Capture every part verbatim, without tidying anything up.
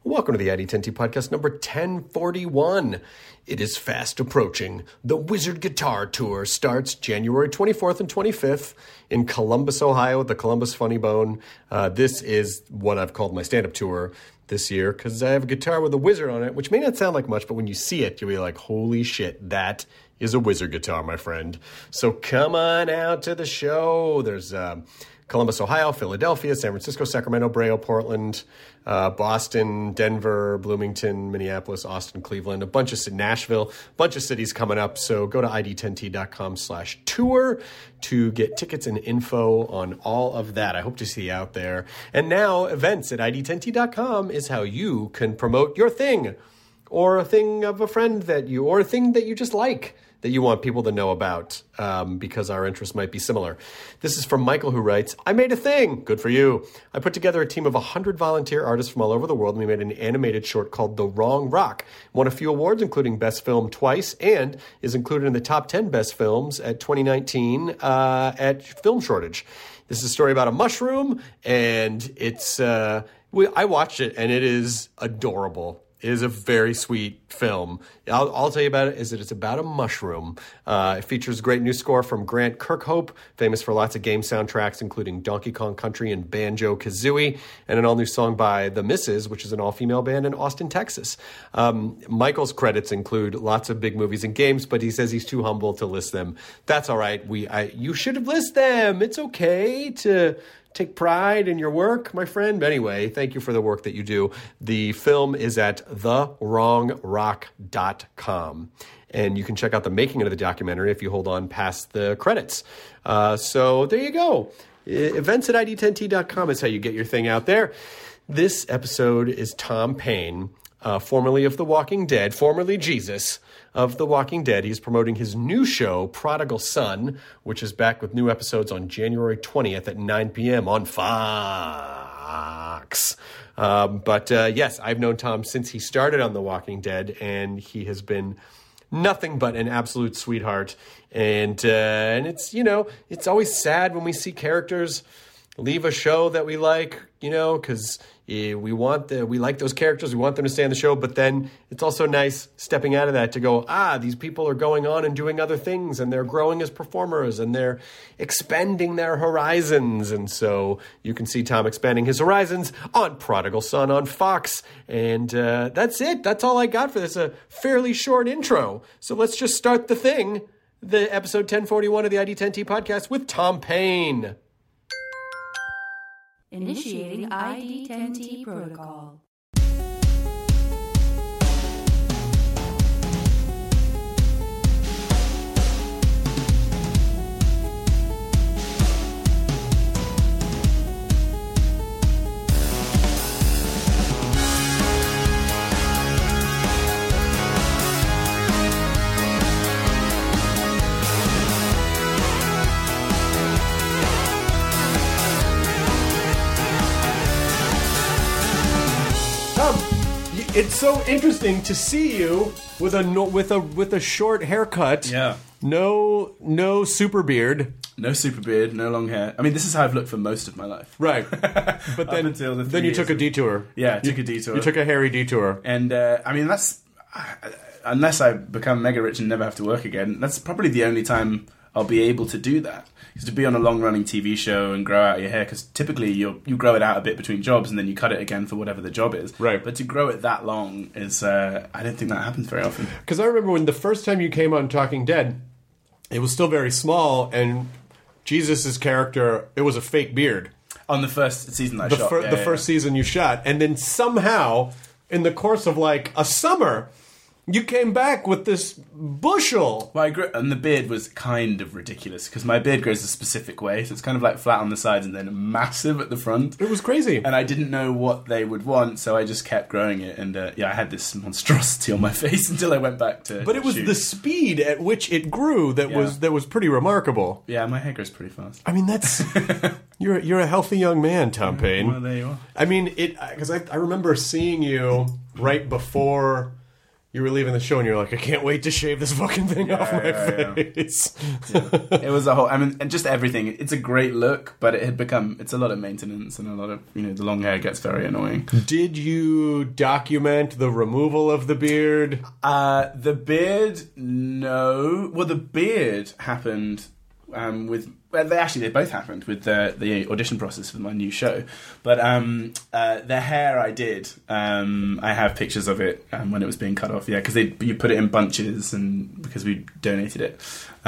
Welcome to the I D ten T podcast number ten forty-one. It is fast approaching. The Wizard Guitar Tour starts January twenty-fourth and twenty-fifth in Columbus, Ohio, at the Columbus Funny Bone. Uh, this is what I've called my stand-up tour this year because I have a guitar with a wizard on it, which may not sound like much, but when you see it, you'll be like, holy shit, that is a wizard guitar, my friend. So come on out to the show. There's uh, Columbus, Ohio, Philadelphia, San Francisco, Sacramento, Brea, Portland, uh, Boston, Denver, Bloomington, Minneapolis, Austin, Cleveland, a bunch of Nashville, a bunch of cities coming up. So go to I D ten T dot com slash tour to get tickets and info on all of that. I hope to see you out there. And now events at I D ten T dot com is how you can promote your thing or a thing of a friend that you, or a thing that you just like, that you want people to know about um, because our interests might be similar. This is from Michael, who writes, I made a thing. Good for you. I put together a team of one hundred volunteer artists from all over the world, and we made an animated short called The Wrong Rock. Won a few awards, including Best Film twice, and is included in the top ten Best Films at twenty nineteen uh, at Film Shortage. This is a story about a mushroom, and it's uh, we, I watched it, and it is adorable. It is a very sweet film. I'll, I'll tell you about it, is that it's about a mushroom. Uh, it features a great new score from Grant Kirkhope, famous for lots of game soundtracks, including Donkey Kong Country and Banjo-Kazooie, and an all-new song by The Misses, which is an all-female band in Austin, Texas. Um, Michael's credits include lots of big movies and games, but he says he's too humble to list them. That's all right. We, I, you should have listed them. It's okay to take pride in your work, my friend. But anyway, thank you for the work that you do. The film is at the wrong rock dot com. And you can check out the making of the documentary if you hold on past the credits. Uh, so there you go. Events at I D ten T dot com is how you get your thing out there. This episode is Tom Paine, uh, formerly of The Walking Dead, formerly Jesus of The Walking Dead. He's promoting his new show, Prodigal Son, which is back with new episodes on January twentieth at nine p.m. on Fox. Um, but uh, yes, I've known Tom since he started on The Walking Dead, and he has been nothing but an absolute sweetheart. And uh, and it's, you know, it's always sad when we see characters leave a show that we like, you know, because yeah, we want the, we like those characters, we want them to stay on the show, but then it's also nice stepping out of that to go, ah, these people are going on and doing other things, and they're growing as performers, and they're expanding their horizons. And so you can see Tom expanding his horizons on Prodigal Son on Fox. And uh, that's it. That's all I got for this, a fairly short intro. So let's just start the thing, the episode ten forty-one of the I D ten T podcast with Tom Paine. Initiating I D ten T protocol. It's so interesting to see you with a no, with a with a short haircut. Yeah. No no super beard. No super beard, no long hair. I mean, this is how I've looked for most of my life. Right. But then until the then you took a detour. Yeah, I you, took a detour. You took a hairy detour. And uh, I mean, that's uh, unless I become mega rich and never have to work again, that's probably the only time I'll be able to do that. Is to be on a long-running T V show and grow out your hair, because typically you you grow it out a bit between jobs and then you cut it again for whatever the job is. Right. But to grow it that long is, uh, I don't think that happens very often. Because I remember when the first time you came on Talking Dead, it was still very small, and Jesus' character, it was a fake beard. On the first season I the shot. Fir- yeah, the yeah. first season you shot. And then somehow, in the course of like a summer, you came back with this bushel. Well, I grew, and the beard was kind of ridiculous because my beard grows a specific way, so it's kind of like flat on the sides and then massive at the front. It was crazy, and I didn't know what they would want, so I just kept growing it. And uh, yeah, I had this monstrosity on my face until I went back to. But it was shoot. the speed at which it grew that Yeah. was that was pretty remarkable. Yeah, my hair grows pretty fast. I mean, that's you're you're a healthy young man, Tom Paine. Well, there you are. I mean, it because I I remember seeing you right before. you were leaving the show and you're like, I can't wait to shave this fucking thing Yeah, off my yeah, yeah. face. It was a whole, I mean, and just everything. It's a great look, but it had become, it's a lot of maintenance and a lot of, you know, the long hair gets very annoying. Did you document the removal of the beard? Uh, the beard, no. Well, the beard happened um, with, well, they actually, they both happened with the, the audition process for my new show. But um, uh, the hair I did, um, I have pictures of it um, when it was being cut off, yeah, because you put it in bunches and because we donated it.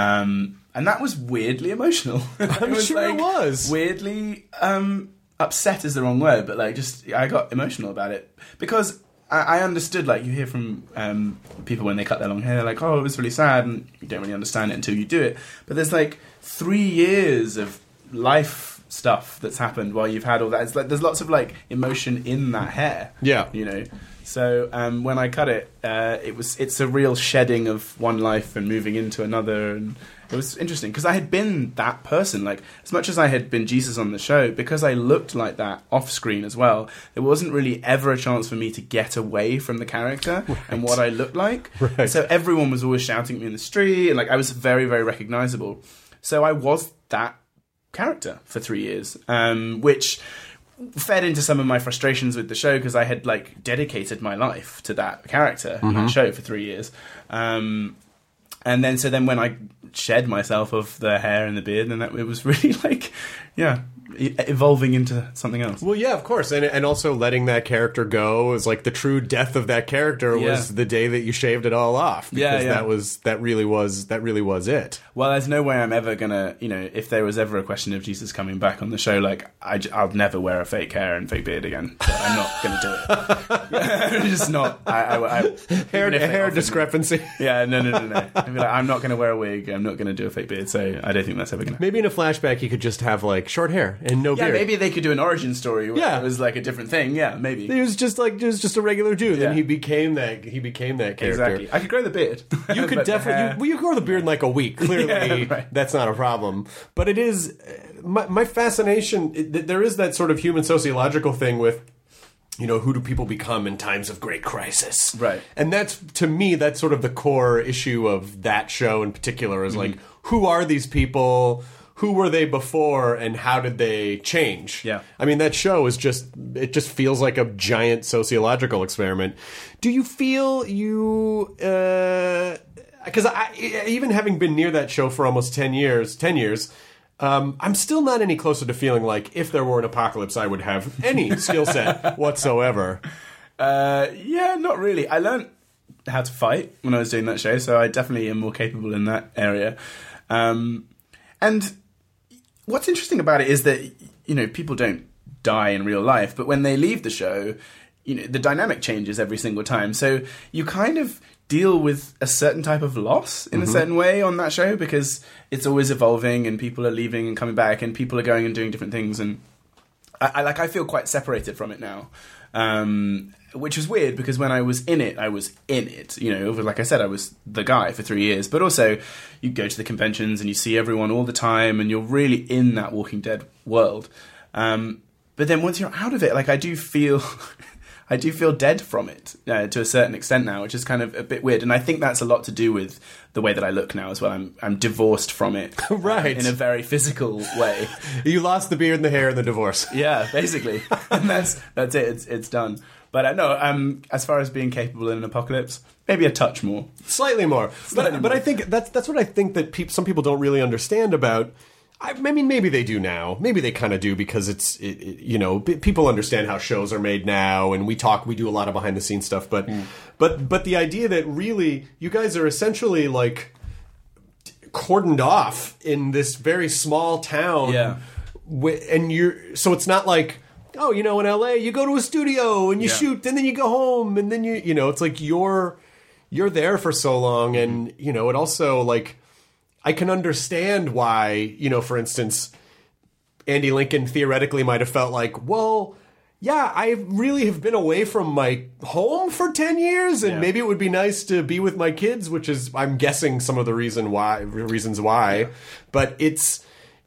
Um, and that was weirdly emotional. I'm was, sure like, it was. Weirdly um, upset is the wrong word, but like just, I got emotional about it. Because I understood, like, you hear from um, people when they cut their long hair, like, oh, it was really sad, and you don't really understand it until you do it. But there's, like, three years of life stuff that's happened while you've had all that. It's like, there's lots of, like, emotion in that hair. Yeah. You know? So um, when I cut it, uh, it was it's a real shedding of one life and moving into another, and it was interesting because I had been that person. Like, as much as I had been Jesus on the show, because I looked like that off screen as well, there wasn't really ever a chance for me to get away from the character right. and what I looked like. Right. So everyone was always shouting at me in the street, and like I was very, very recognizable. So I was that character for three years, um, which fed into some of my frustrations with the show because I had like dedicated my life to that character mm-hmm. in that show for three years. Um, and then, so then when I shed myself of the hair and the beard, and that it was really like, yeah, e- evolving into something else. Well, yeah, of course. And and also letting that character go is like the true death of that character Yeah. was the day that you shaved it all off. Because Yeah, yeah. that was, that really was, that really was it. Well, there's no way I'm ever gonna, you know, if there was ever a question of Jesus coming back on the show, like, I, will never wear a fake hair and fake beard again. So I'm not gonna do it. I'm just not. I, I, I, Hair, hair offered discrepancy. Me, yeah, no, no, no, no. I'd be like, I'm not gonna wear a wig. I'm not gonna do a fake beard. So I don't think that's ever gonna. Maybe in a flashback you could just have like short hair and no Yeah, beard. maybe they could do an origin story where Yeah. it was like a different thing. Yeah, maybe. He was just like, he was just a regular dude, Yeah. and he became that. He became that character. Exactly. I could grow the beard. You could But the definitely. hair- You, well, you grow the beard in like a week. Clearly, Yeah, right. that's not a problem. But it is uh, my, my fascination. It, there is that sort of human sociological thing with, you know, who do people become in times of great crisis? Right. And that's, to me, that's sort of the core issue of that show in particular. Is like, who are these people? Who were they before, and how did they change? Yeah. I mean, that show is just, it just feels like a giant sociological experiment. Do you feel you, uh, because I, even having been near that show for almost ten years, ten years, um, I'm still not any closer to feeling like if there were an apocalypse, I would have any skill set whatsoever. Uh, yeah, not really. I learned how to fight when I was doing that show, so I definitely am more capable in that area. Um, and what's interesting about it is that, you know, people don't die in real life, but when they leave the show, you know, the dynamic changes every single time. So you kind of deal with a certain type of loss in mm-hmm. a certain way on that show because it's always evolving and people are leaving and coming back and people are going and doing different things. And I, I like, I feel quite separated from it now. Um, which was weird because when I was in it, I was in it. You know, like I said, I was the guy for three years. But also, you go to the conventions and you see everyone all the time, and you're really in that Walking Dead world. Um, but then once you're out of it, like I do feel, I do feel dead from it uh, to a certain extent now, which is kind of a bit weird. And I think that's a lot to do with the way that I look now as well. I'm I'm divorced from it, right, uh, in a very physical way. You lost the beard and the hair and the divorce. Yeah, basically, and that's that's it. It's it's done. But uh, no, um, as far as being capable in an apocalypse, maybe a touch more, slightly more. Slightly but more. but I think that's that's what I think that peop- some people don't really understand about. I, I mean, maybe they do now. Maybe they kind of do because it's it, it, you know p- people understand how shows are made now, and we talk, we do a lot of behind the scenes stuff. But mm. but but the idea that really you guys are essentially like cordoned off in this very small town, yeah, wh- and you're so it's not like. Oh, you know, in L A, you go to a studio and you yeah. shoot, and then you go home, and then you, you know, it's like you're, you're there for so long, and you know, it also like, I can understand why, you know, for instance, Andy Lincoln theoretically might have felt like, well, yeah, I really have been away from my home for ten years, and yeah. maybe it would be nice to be with my kids, which is, I'm guessing, some of the reason why reasons why, yeah. but it's.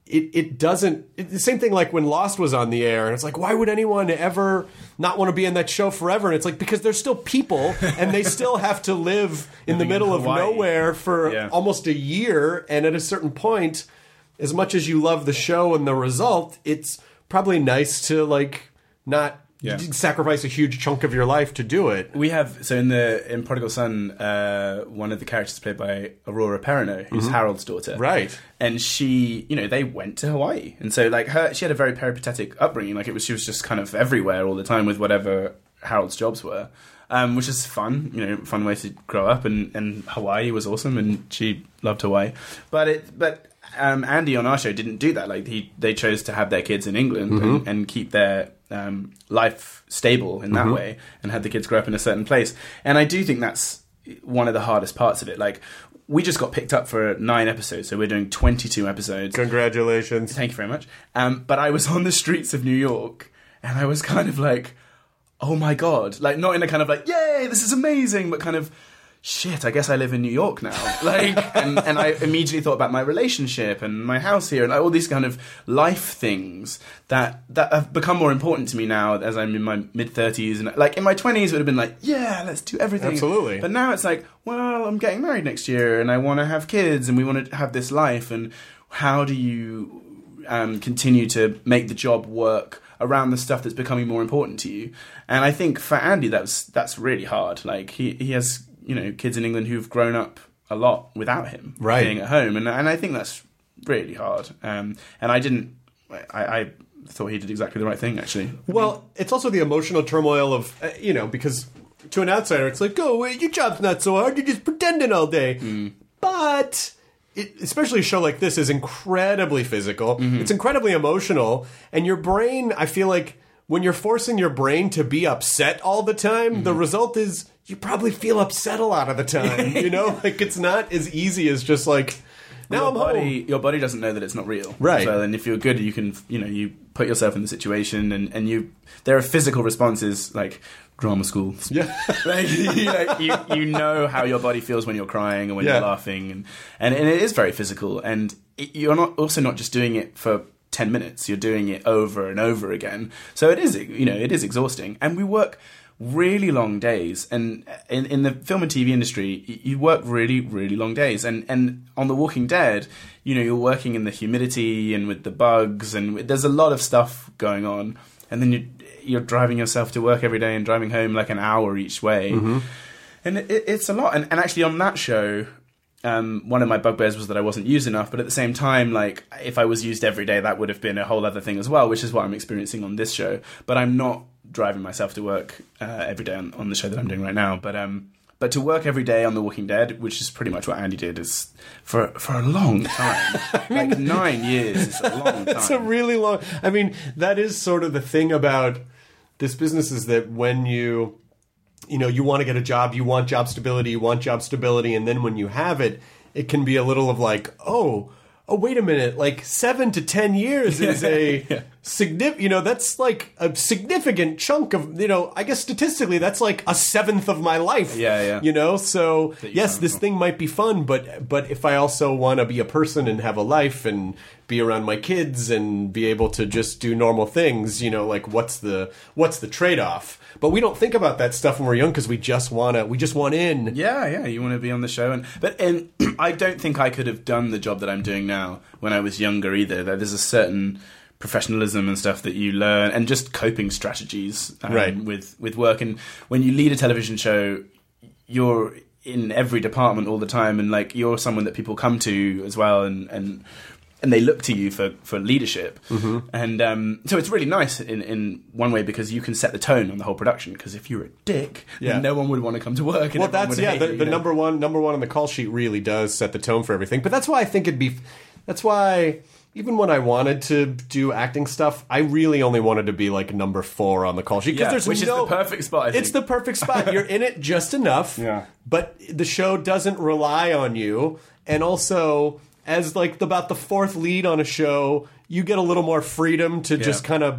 it it doesn't. It, the same thing like when Lost was on the air, and it's like, why would anyone ever not want to be in that show forever? And it's like because they're still people, and they still have to live in the middle in of Hawaii. nowhere for Yeah. almost a year, and at a certain point, as much as you love the show and the result, it's probably nice to like not Yeah. sacrifice a huge chunk of your life to do it. We have so in the in Prodigal Son, uh, one of the characters played by Aurora Perrineau, who's Harold's daughter, Right. And she, you know, they went to Hawaii, and so like her, she had a very peripatetic upbringing. Like it was, she was just kind of everywhere all the time with whatever Harold's jobs were, um, which is fun. You know, fun way to grow up. And, and Hawaii was awesome, and she loved Hawaii. But it, but um, Andy on our show didn't do that. Like he, they chose to have their kids in England and, and keep their um, life stable in that way, and had the kids grow up in a certain place. And I do think that's one of the hardest parts of it. Like we just got picked up for nine episodes, so we're doing twenty-two episodes. Congratulations. Thank you very much. Um, but I was on the streets of New York, and I was kind of like, oh my God. Like, not in a kind of like, yay, this is amazing, but kind of, shit, I guess I live in New York now. Like, and, and I immediately thought about my relationship and my house here and all these kind of life things that, that have become more important to me now as I'm in my mid-thirties. And like, in my twenties, it would have been like, yeah, let's do everything. Absolutely. But now it's like, well, I'm getting married next year, and I want to have kids, and we want to have this life, and how do you um, continue to make the job work around the stuff that's becoming more important to you? And I think for Andy, that's that's really hard. Like he he has, you know, kids in England who've grown up a lot without him Right. being at home, and and I think that's really hard. Um, and I didn't, I, I thought he did exactly the right thing, actually. Well, it's also the emotional turmoil of, uh, you know, because to an outsider, it's like, oh, wait, your job's not so hard. You're just pretending all day. Mm. But it, especially a show like this is incredibly physical. Mm-hmm. It's incredibly emotional. And your brain, I feel like when you're forcing your brain to be upset all the time, Mm-hmm. the result is you probably feel upset a lot of the time. You know, like it's not as easy as just like, now your I'm body, home. your body doesn't know that it's not real, Right. as well, and if you're good, you can, you know, you put yourself in the situation, and, and you. There are physical responses like drama school. Yeah. Like, you, know, you you know how your body feels when you're crying and when Yeah. you're laughing, and, and and it is very physical. And it, you're not also not just doing it for ten minutes. You're doing it over and over again. So it is, you know, it is exhausting. And we work really long days, and in, in the film and T V industry, y- you work really, really long days. And and on The Walking Dead, you know, you're working in the humidity and with the bugs, and there's a lot of stuff going on. And then you you're driving yourself to work every day and driving home like an hour each way, and it, it's a lot. And, and actually, on that show, um, one of my bugbears was that I wasn't used enough. But at the same time, like if I was used every day, that would have been a whole other thing as well, which is what I'm experiencing on this show. But I'm not driving myself to work uh, every day on, on the show that I'm doing right now. But um, but to work every day on The Walking Dead, which is pretty much what Andy did, is for for a long time. Like nine years is a long time. It's a really long. I mean, that is sort of the thing about this business is that when you, you know, you want to get a job, you want job stability, you want job stability, and then when you have it, it can be a little of like, oh, oh, wait a minute, like seven to ten years is a Yeah. significant. You know, that's like a significant chunk of. You know, I guess statistically, that's like a seventh of my life. Yeah, yeah. You know, so That you yes, found this cool. thing might be fun, but but if I also want to be a person and have a life and be around my kids and be able to just do normal things, you know, like what's the what's the trade-off? But we don't think about that stuff when we're young because we just want to we just want in. Yeah, yeah, you want to be on the show, and but and I don't think I could have done the job that I'm doing now when I was younger either. There's a certain professionalism and stuff that you learn, and just coping strategies um, Right. with with work. And when you lead a television show, you're in every department all the time, and like you're someone that people come to as well, and and. And they look to you for, for leadership. Mm-hmm. And um, so it's really nice in, in one way because you can set the tone on the whole production. Because if you're a dick, Yeah. then no one would want to come to work. And Well, everyone that's would yeah. hate The, you, you the know? number one number one on the call sheet really does set the tone for everything. But that's why I think it'd be. That's why even when I wanted to do acting stuff, I really only wanted to be like number four on the call sheet because Yeah, there's which no is the perfect spot. I think. It's the perfect spot. You're in it just enough. Yeah. But the show doesn't rely on you, and also as like the, about the fourth lead on a show, you get a little more freedom to just kind of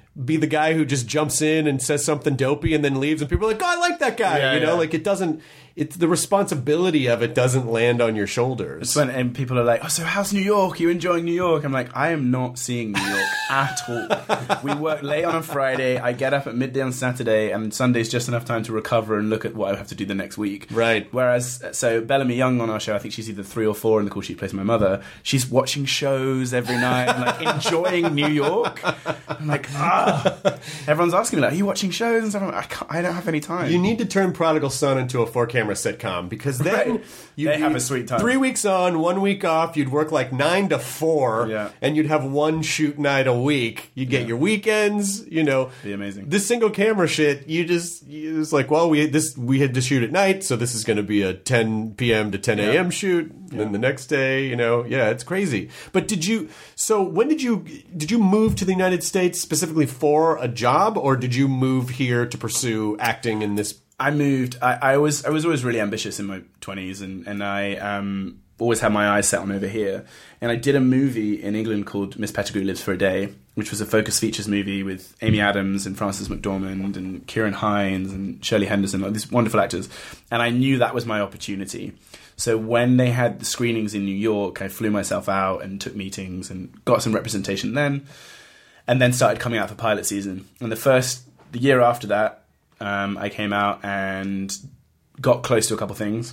be the guy who just jumps in and says something dopey and then leaves, and people are like, oh, I like that guy. Yeah, you know, yeah. like it doesn't, it's the responsibility of it doesn't land on your shoulders. It's when, and people are like, oh, so how's New York? Are you enjoying New York? I'm like, I am not seeing New York at all. We work late on a Friday. I get up at midday on Saturday, and Sunday's just enough time to recover and look at what I have to do the next week. Right. Whereas, so Bellamy Young on our show, I think she's either three or four in the call she plays my mother. She's watching shows every night and like enjoying New York. I'm like, ah. Everyone's asking me like, are you watching shows and stuff? I'm like, I, can't, I don't have any time. You need to turn Prodigal Son into a four-camera sitcom, because then Right. you They have a sweet time. Three weeks on, one week off. You'd work like nine to four, Yeah. and you'd have one shoot night a week. You get Yeah. your weekends. You know, Be amazing. This single camera shit, you just you, it's like, well, we this we had to shoot at night, so this is going to be a ten p.m. to ten a.m. Yeah. shoot. And then the next day, you know, yeah, it's crazy. But did you? So when did you did you move to the United States specifically for a job, or did you move here to pursue acting in this? I moved. I, I was I was always really ambitious in my twenties, and and I um, always had my eyes set on over here. And I did a movie in England called Miss Pettigrew Lives for a Day, which was a focus features movie with Amy Adams and Frances McDormand and Kieran Hines and Shirley Henderson, like these wonderful actors. And I knew that was my opportunity. So when they had the screenings in New York, I flew myself out and took meetings and got some representation then, and then started coming out for pilot season. And the first the year after that, Um, I came out and got close to a couple things,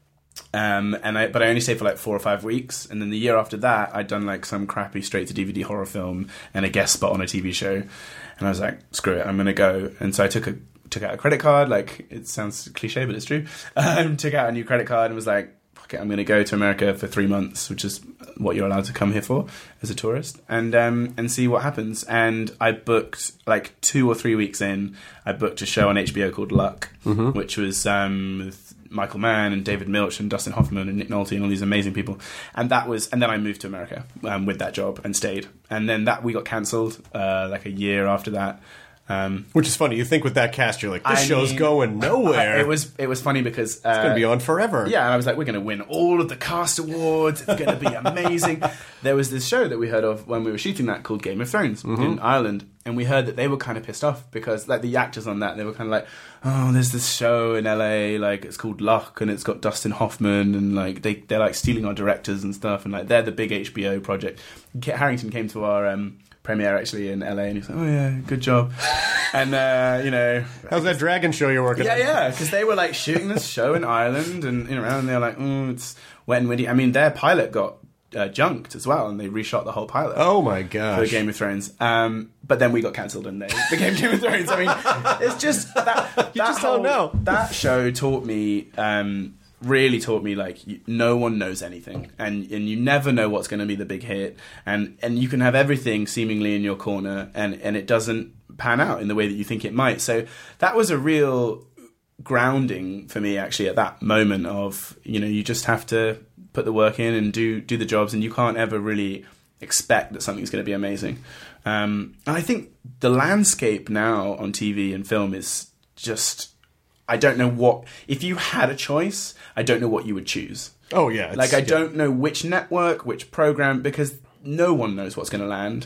um, and I but I only stayed for like four or five weeks. And then the year after that, I'd done like some crappy straight to D V D horror film and a guest spot on a T V show. And I was like, screw it, I'm gonna go. And so I took a took out a credit card. Like, it sounds cliche, but it's true. Um, took out a new credit card and was like, fuck it, I'm gonna go to America for three months, which is what you're allowed to come here for as a tourist, and um, and see what happens. And I booked, like two or three weeks in, I booked a show on H B O called Luck, mm-hmm. which was um, with Michael Mann and David Milch and Dustin Hoffman and Nick Nolte and all these amazing people. And that was, and then I moved to America um, with that job and stayed. And then that we got cancelled uh, like a year after that. Um, Which is funny. You think with that cast, you're like, this I show's mean, going nowhere. I, it was it was funny because uh, it's going to be on forever. Yeah, and I was like, we're going to win all of the cast awards. It's going to be amazing. There was this show that we heard of when we were shooting that called Game of Thrones mm-hmm. in Ireland, and we heard that they were kind of pissed off because, like, the actors on that, they were kind of like, oh, there's this show in L A, like, it's called Luck, and it's got Dustin Hoffman, and like they they're like stealing our directors and stuff, and like they're the big H B O project. Kit Harington came to our um, premiere actually in L A, and he was like, oh yeah, good job. And uh, you know, how's that dragon show you're working yeah, on? Yeah, yeah, because they were like shooting this show in Ireland, and you know, and they were like, oh, it's wet and windy. I mean, their pilot got uh, junked as well, and they reshot the whole pilot. Oh my gosh, for Game of Thrones. Um, but then we got cancelled, and they became Game of Thrones. I mean, it's just that you that just whole, don't know. That show taught me. Um, really taught me, like, you, no one knows anything, and and you never know what's going to be the big hit, and and you can have everything seemingly in your corner, and and it doesn't pan out in the way that you think it might. So that was a real grounding for me, actually, at that moment of, you know, you just have to put the work in and do do the jobs, and you can't ever really expect that something's going to be amazing. Um, and I think the landscape now on T V and film is just, I don't know what, if you had a choice, I don't know what you would choose. Oh yeah. Like, I yeah. don't know which network, which program, because no one knows what's going to land.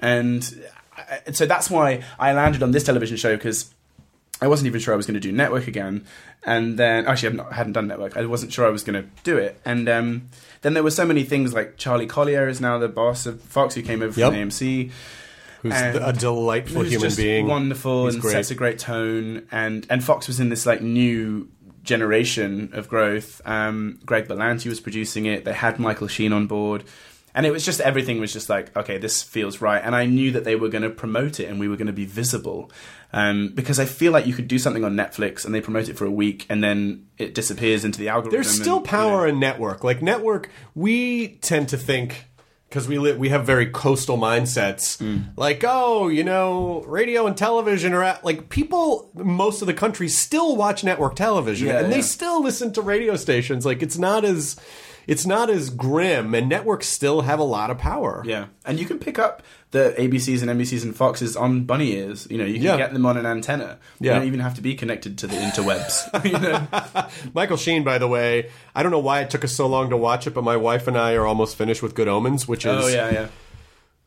And I, so that's why I landed on this television show, because I wasn't even sure I was going to do network again. And then, actually, I've not, I hadn't done network. I wasn't sure I was going to do it. And um, then there were so many things, like Charlie Collier is now the boss of Fox, who came over yep. from A M C. Who's a delightful who's human just being. Wonderful. He's and great. Sets a great tone. And, and Fox was in this, like, new generation of growth. Um, Greg Berlanti was producing it. They had Michael Sheen on board. And it was just, everything was just like, okay, this feels right. And I knew that they were going to promote it and we were going to be visible. Um, because I feel like you could do something on Netflix and they promote it for a week and then it disappears into the algorithm. There's still and, power you know. in network. Like, network, we tend to think, because we li- we have very coastal mindsets, mm. like, oh, you know, radio and television are at, like, people, most of the country still watch network television, Yeah, and yeah. they still listen to radio stations. Like, it's not as... It's not as grim, and networks still have a lot of power. Yeah, and you can pick up the A B Cs and N B Cs and Foxes on bunny ears. You know, you can Yeah. get them on an antenna. Yeah. You don't even have to be connected to the interwebs. You know? Michael Sheen, by the way, I don't know why it took us so long to watch it, but my wife and I are almost finished with Good Omens, which is Oh, yeah, yeah.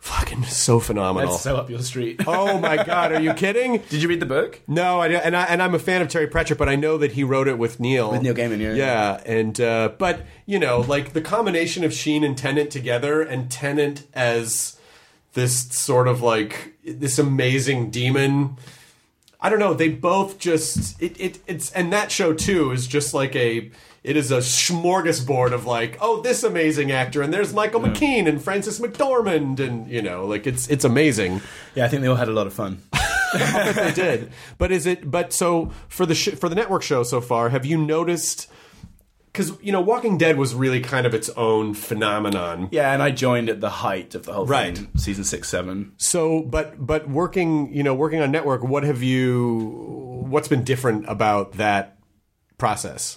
fucking so phenomenal. That's so up your street. Oh my God, are you kidding? Did you read the book? No, I and I and I'm a fan of Terry Pratchett, but I know that he wrote it with Neil. With Neil Gaiman, yeah. Yeah, and uh, but you know, like the combination of Sheen and Tennant together, and Tennant as this sort of like this amazing demon. I don't know. They both just it, it it's and that show too is just like a. It is a smorgasbord of like, oh, this amazing actor, and there's Michael yeah. McKean and Frances McDormand, and you know, like it's it's amazing. Yeah, I think they all had a lot of fun. They did. But is it? But so for the sh- for the network show so far, have you noticed? Because you know, Walking Dead was really kind of its own phenomenon. Yeah, and I joined at the height of the whole right. thing, season six, seven. So, but but working, you know, working on network, what have you? What's been different about that process?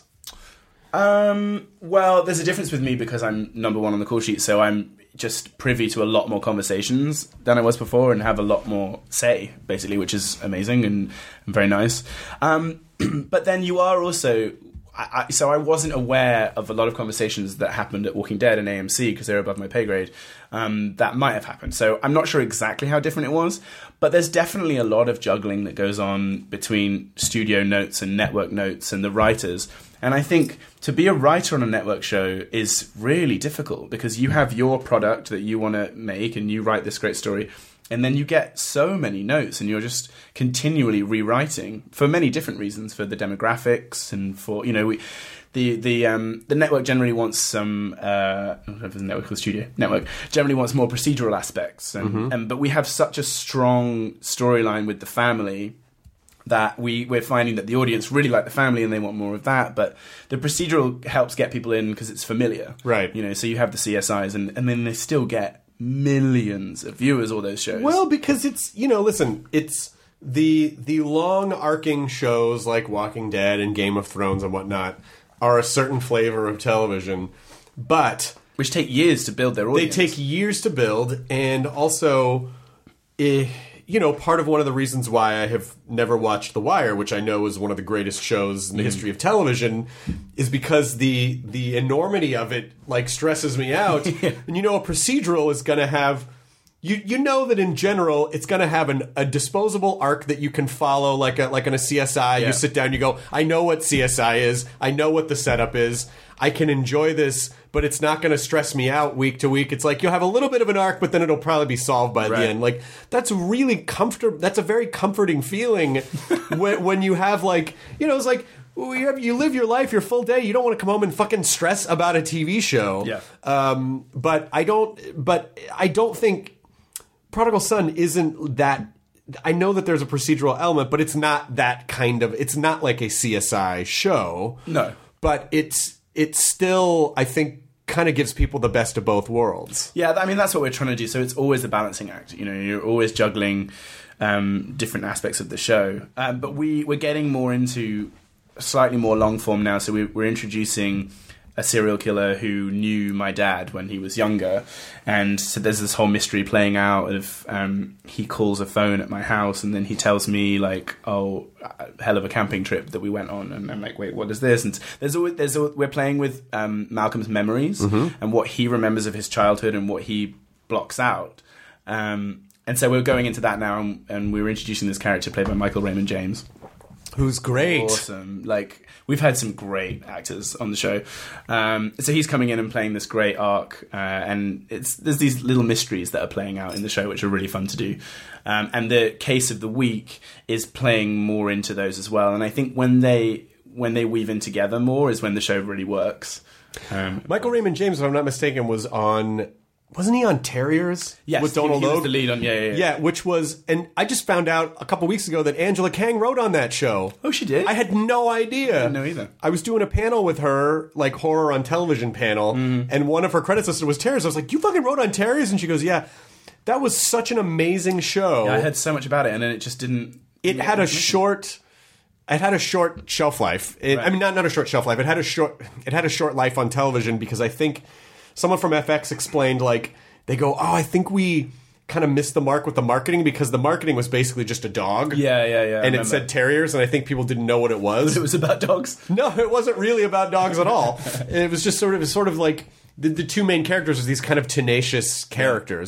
Um, well, there's a difference with me because I'm number one on the call sheet, so I'm just privy to a lot more conversations than I was before and have a lot more say, basically, which is amazing and, and very nice. Um, but then you are also... I, I, so I wasn't aware of a lot of conversations that happened at Walking Dead and A M C because they're above my pay grade. Um, that might have happened. So I'm not sure exactly how different it was, but there's definitely a lot of juggling that goes on between studio notes and network notes and the writers. And I think to be a writer on a network show is really difficult because you have your product that you want to make and you write this great story. And then you get so many notes and you're just continually rewriting for many different reasons, for the demographics and for, you know, we, the the um, the network generally wants some, uh, I don't know if it's a network or a studio, network generally wants more procedural aspects. And, mm-hmm. and but we have such a strong storyline with the family that we, we're finding that the audience really like the family and they want more of that. But the procedural helps get people in because it's familiar. Right. You know, so you have the C S Is and, and then they still get millions of viewers, all those shows. Well, because it's, you know, listen, it's the the long arcing shows like Walking Dead and Game of Thrones and whatnot are a certain flavor of television, but which take years to build their audience. They take years to build, and also, eh, you know, part of one of the reasons why I have never watched The Wire, which I know is one of the greatest shows in the mm. history of television, is because the the enormity of it like stresses me out. Yeah. And you know, a procedural is going to have you you know that in general it's going to have an, a disposable arc that you can follow, like a like in a C S I. Yeah. You sit down, you go, I know what C S I is, I know what the setup is, I can enjoy this, but it's not going to stress me out week to week. It's like you'll have a little bit of an arc, but then it'll probably be solved by right. the end. Like that's really comfortable. That's a very comforting feeling when when you have like, you know, it's like you have, you live your life, your full day. You don't want to come home and fucking stress about a T V show. Yeah. Um, but I don't. But I don't think Prodigal Son isn't that. I know that there's a procedural element, but it's not that kind of. It's not like a C S I show. No. But it's it's still, I think, kind of gives people the best of both worlds. Yeah, I mean, that's what we're trying to do. So it's always a balancing act. You know, you're always juggling um, different aspects of the show. Um, but we, we're getting more into slightly more long form now. So we, we're introducing a serial killer who knew my dad when he was younger. And so there's this whole mystery playing out of um, he calls a phone at my house and then he tells me like, oh, a hell of a camping trip that we went on. And I'm like, wait, what is this? And there's always, there's always, we're playing with um, Malcolm's memories mm-hmm. and what he remembers of his childhood and what he blocks out. Um, and so we're going into that now and, and we're introducing this character played by Michael Raymond James. Who's great. Awesome. Like, we've had some great actors on the show. Um, so he's coming in and playing this great arc. Uh, and it's there's these little mysteries that are playing out in the show, which are really fun to do. Um, and the case of the week is playing more into those as well. And I think when they when they weave in together more is when the show really works. Um, Michael Raymond James, if I'm not mistaken, was on... Wasn't he on Terriers? Yes, with Donald he, he Logue? was the lead on, yeah, yeah, yeah. Yeah, which was, and I just found out a couple weeks ago that Angela Kang wrote on that show. Oh, she did? I had no idea. I didn't know either. I was doing a panel with her, like horror on television panel, mm. and one of her credits listed was Terriers. I was like, you fucking wrote on Terriers? And she goes, yeah. That was such an amazing show. Yeah, I heard so much about it, and then it just didn't... It had a short... It had a short shelf life. It, right. I mean, not, not a short shelf life. It had a short. It had a short life on television because I think someone from F X explained, like, they go, oh, I think we kind of missed the mark with the marketing because the marketing was basically just a dog. Yeah, yeah, yeah. And it said Terriers, and I think people didn't know what it was. It was about dogs? No, it wasn't really about dogs at all. It was just sort of, it was sort of like the, the two main characters are these kind of tenacious characters.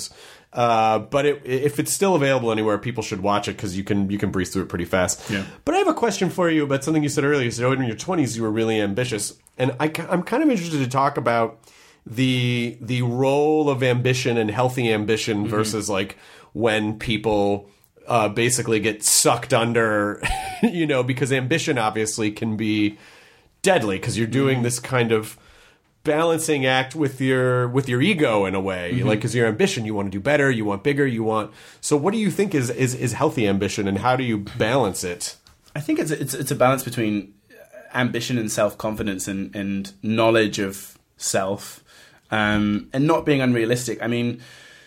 Uh, but it, if it's still available anywhere, people should watch it because you can you can breeze through it pretty fast. Yeah. But I have a question for you about something you said earlier. You said, oh, in your twenties, you were really ambitious. And I, I'm kind of interested to talk about the the role of ambition and healthy ambition mm-hmm. versus like when people uh, basically get sucked under, you know, because ambition obviously can be deadly because you're doing mm-hmm. this kind of balancing act with your with your ego in a way, mm-hmm. like because your ambition, you want to do better, you want bigger, you want. So, what do you think is is, is healthy ambition, and how do you balance it? I think it's it's it's a balance between ambition and self confidence and and knowledge of self, um, and not being unrealistic. I mean,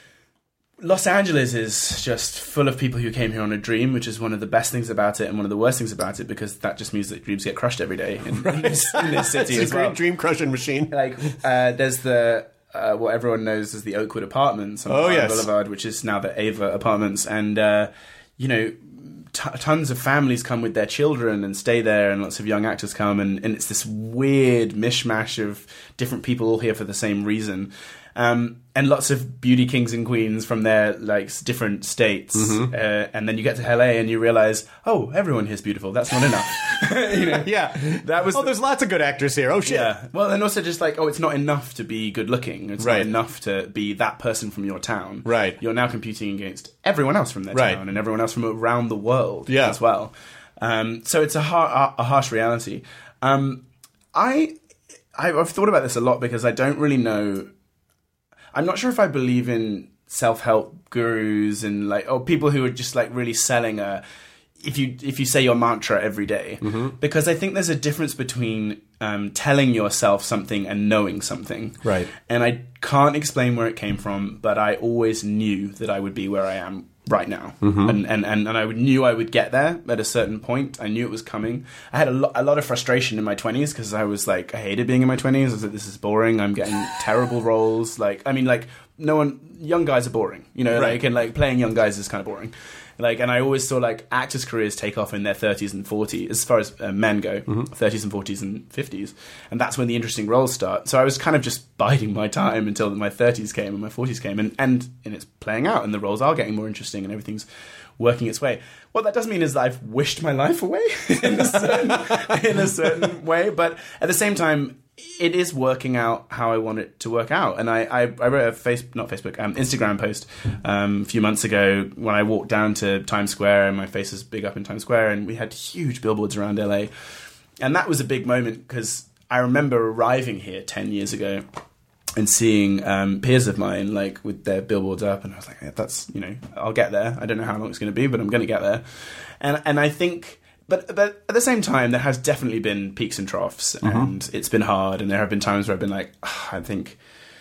Los Angeles is just full of people who came here on a dream, which is one of the best things about it and one of the worst things about it, because that just means that dreams get crushed every day in, right. in, this, in this city it's as a great well. Dream crushing machine. Like uh, there's the uh, what everyone knows as the Oakwood Apartments on oh, yes. Boulevard, which is now the Ava Apartments, and uh, you know. T- tons of families come with their children and stay there, and lots of young actors come, and, and it's this weird mishmash of different people all here for the same reason, um, and lots of beauty kings and queens from their like different states, mm-hmm. uh, and then you get to L A and you realize, oh, everyone here's beautiful. That's not enough. you know? Yeah, that was. Oh, there's lots of good actors here. Oh shit. Yeah. Well, and also just like, oh, it's not enough to be good looking. It's right. not enough to be that person from your town. Right. You're now competing against everyone else from their right. town and everyone else from around the world yeah. as well. Um, so it's a, har- a harsh reality. Um, I, I I've thought about this a lot because I don't really know. I'm not sure if I believe in self-help gurus and like oh people who are just like really selling a if you if you say your mantra every day, mm-hmm. because I think there's a difference between um, telling yourself something and knowing something. Right. And I can't explain where it came from, but I always knew that I would be where I am right now. Mm-hmm. And, and, and, and I would, knew I would get there at a certain point. I knew it was coming. I had a, lo- a lot of frustration in my twenties because I was like, I hated being in my twenties. I was like, this is boring. I'm getting terrible roles. Like, I mean, like, no one, young guys are boring, you know, right. like, and like playing young guys is kind of boring. Like, and I always saw like actors' careers take off in their thirties and forties, as far as uh, men go, mm-hmm. thirties and forties and fifties, and that's when the interesting roles start. So I was kind of just biding my time until my thirties came and my forties came, and and and it's playing out, and the roles are getting more interesting, and everything's working its way. What that does mean is that I've wished my life away in a certain in a certain way, but at the same time, it is working out how I want it to work out. And I, I, I wrote a face, not Facebook, um, Instagram post um, a few months ago when I walked down to Times Square, and my face is big up in Times Square, and we had huge billboards around L A. And that was a big moment because I remember arriving here ten years ago and seeing um, peers of mine like with their billboards up, and I was like, yeah, that's, you know, I'll get there. I don't know how long it's going to be, but I'm going to get there. And and I think... But but at the same time, there has definitely been peaks and troughs, mm-hmm. and it's been hard. And there have been times where I've been like, oh, I think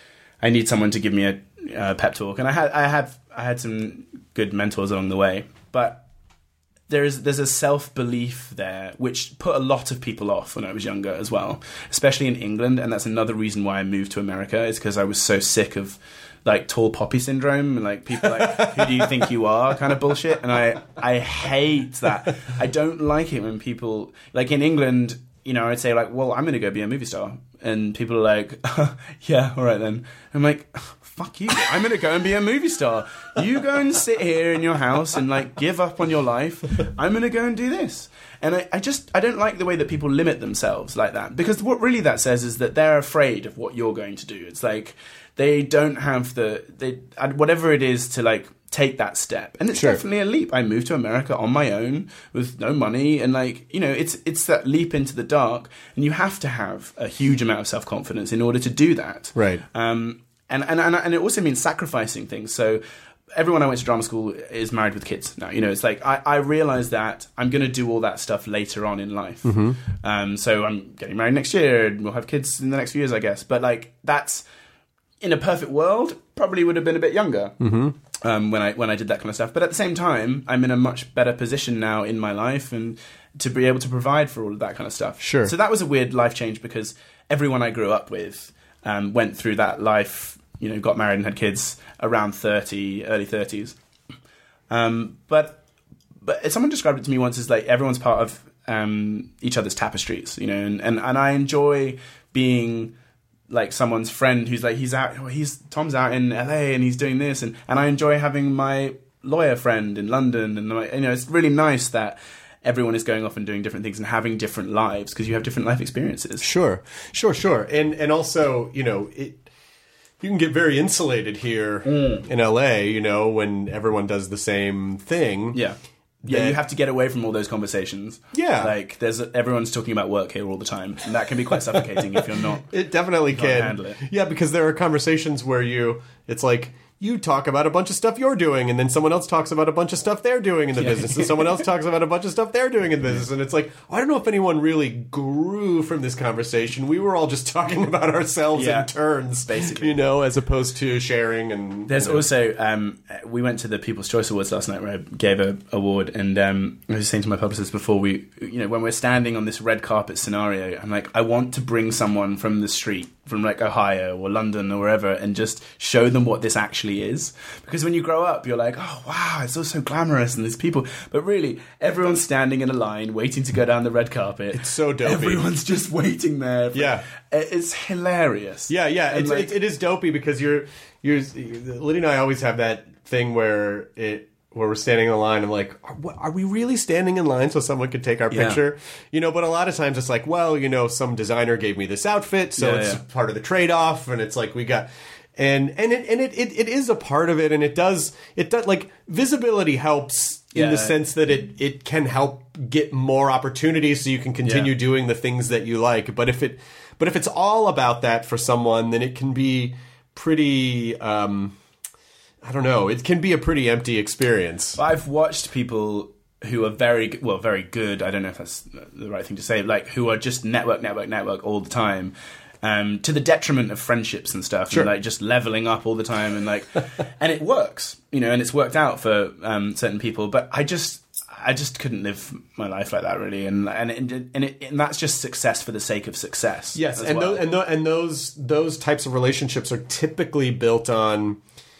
I need someone to give me a uh, pep talk. And I had I have I had some good mentors along the way. But there's there's a self belief there which put a lot of people off when I was younger as well, especially in England. And that's another reason why I moved to America, is because I was so sick of like tall poppy syndrome and like people like who do you think you are kind of bullshit, and I I hate that. I don't like it when people like in England, you know, I'd say like, well, I'm gonna go be a movie star, and people are like, yeah, all right then. I'm like, fuck you, I'm gonna go and be a movie star. You go and sit here in your house and like give up on your life. I'm gonna go and do this. And I, I just I don't like the way that people limit themselves like that, because what really that says is that they're afraid of what you're going to do. It's like they don't have the they whatever it is to like take that step, and it's sure. definitely a leap. I moved to America on my own with no money, and like, you know, it's it's that leap into the dark, and you have to have a huge amount of self confidence in order to do that. Right. Um. And and and and it also means sacrificing things. So everyone I went to drama school is married with kids now. You know, it's like I, I realize that I'm going to do all that stuff later on in life. Mm-hmm. Um, so I'm getting married next year, and we'll have kids in the next few years, I guess. But like, that's in a perfect world, probably would have been a bit younger mm-hmm. um, when I when I did that kind of stuff. But at the same time, I'm in a much better position now in my life, and to be able to provide for all of that kind of stuff. Sure. So that was a weird life change, because everyone I grew up with um, went through that life. You know, got married and had kids around thirty, early thirties. Um, but but someone described it to me once as like everyone's part of um, each other's tapestries, you know, and, and, and I enjoy being like someone's friend who's like he's out he's Tom's out in L A and he's doing this, and, and I enjoy having my lawyer friend in London, and my, you know, it's really nice that everyone is going off and doing different things and having different lives because you have different life experiences. Sure, sure, sure. And and also, you know, it you can get very insulated here mm. in L A, you know, when everyone does the same thing. Yeah. Yeah, that, you have to get away from all those conversations. Yeah. Like, there's a, everyone's talking about work here all the time, and that can be quite suffocating if you're not... It definitely can. Handle it. Yeah, because there are conversations where you... It's like... You talk about a bunch of stuff you're doing, and then someone else talks about a bunch of stuff they're doing in the yeah. business, and someone else talks about a bunch of stuff they're doing in the business, and it's like, I don't know if anyone really grew from this conversation. We were all just talking about ourselves yeah. in turns, basically, you know, as opposed to sharing. And there's you know. also um, we went to the People's Choice Awards last night, where I gave a award, and um, I was saying to my publicist before we, you know, when we're standing on this red carpet scenario, I'm like, I want to bring someone from the street, from like Ohio or London or wherever, and just show them what this actually is. Because when you grow up, you're like, oh wow, it's all so glamorous and there's people, but really everyone's standing in a line waiting to go down the red carpet. It's so dopey. Everyone's just waiting there. For, yeah, it's hilarious. Yeah, yeah, it's, like, it, it is dopey because you're you're Liddy and I always have that thing where it. Where we're standing in line, I'm like, are, what, are we really standing in line so someone could take our yeah. picture? You know, but a lot of times it's like, well, you know, some designer gave me this outfit, so yeah, it's yeah. part of the trade-off, and it's like we got... And and it and it, it, it is a part of it, and it does, it does, like, visibility helps in yeah. the sense that it, it can help get more opportunities so you can continue yeah. doing the things that you like. But if it, but if it's all about that for someone, then it can be pretty... Um, I don't know. It can be a pretty empty experience. I've watched people who are very, well, very good. I don't know if that's the right thing to say. Like, who are just network, network, network all the time, um, to the detriment of friendships and stuff. Sure. And, like, just leveling up all the time, and like, and it works, you know, and it's worked out for um, certain people. But I just, I just couldn't live my life like that, really. And and it, and, it, and that's just success for the sake of success. Yes, as and well. those, and, th- and those those types of relationships are typically built on.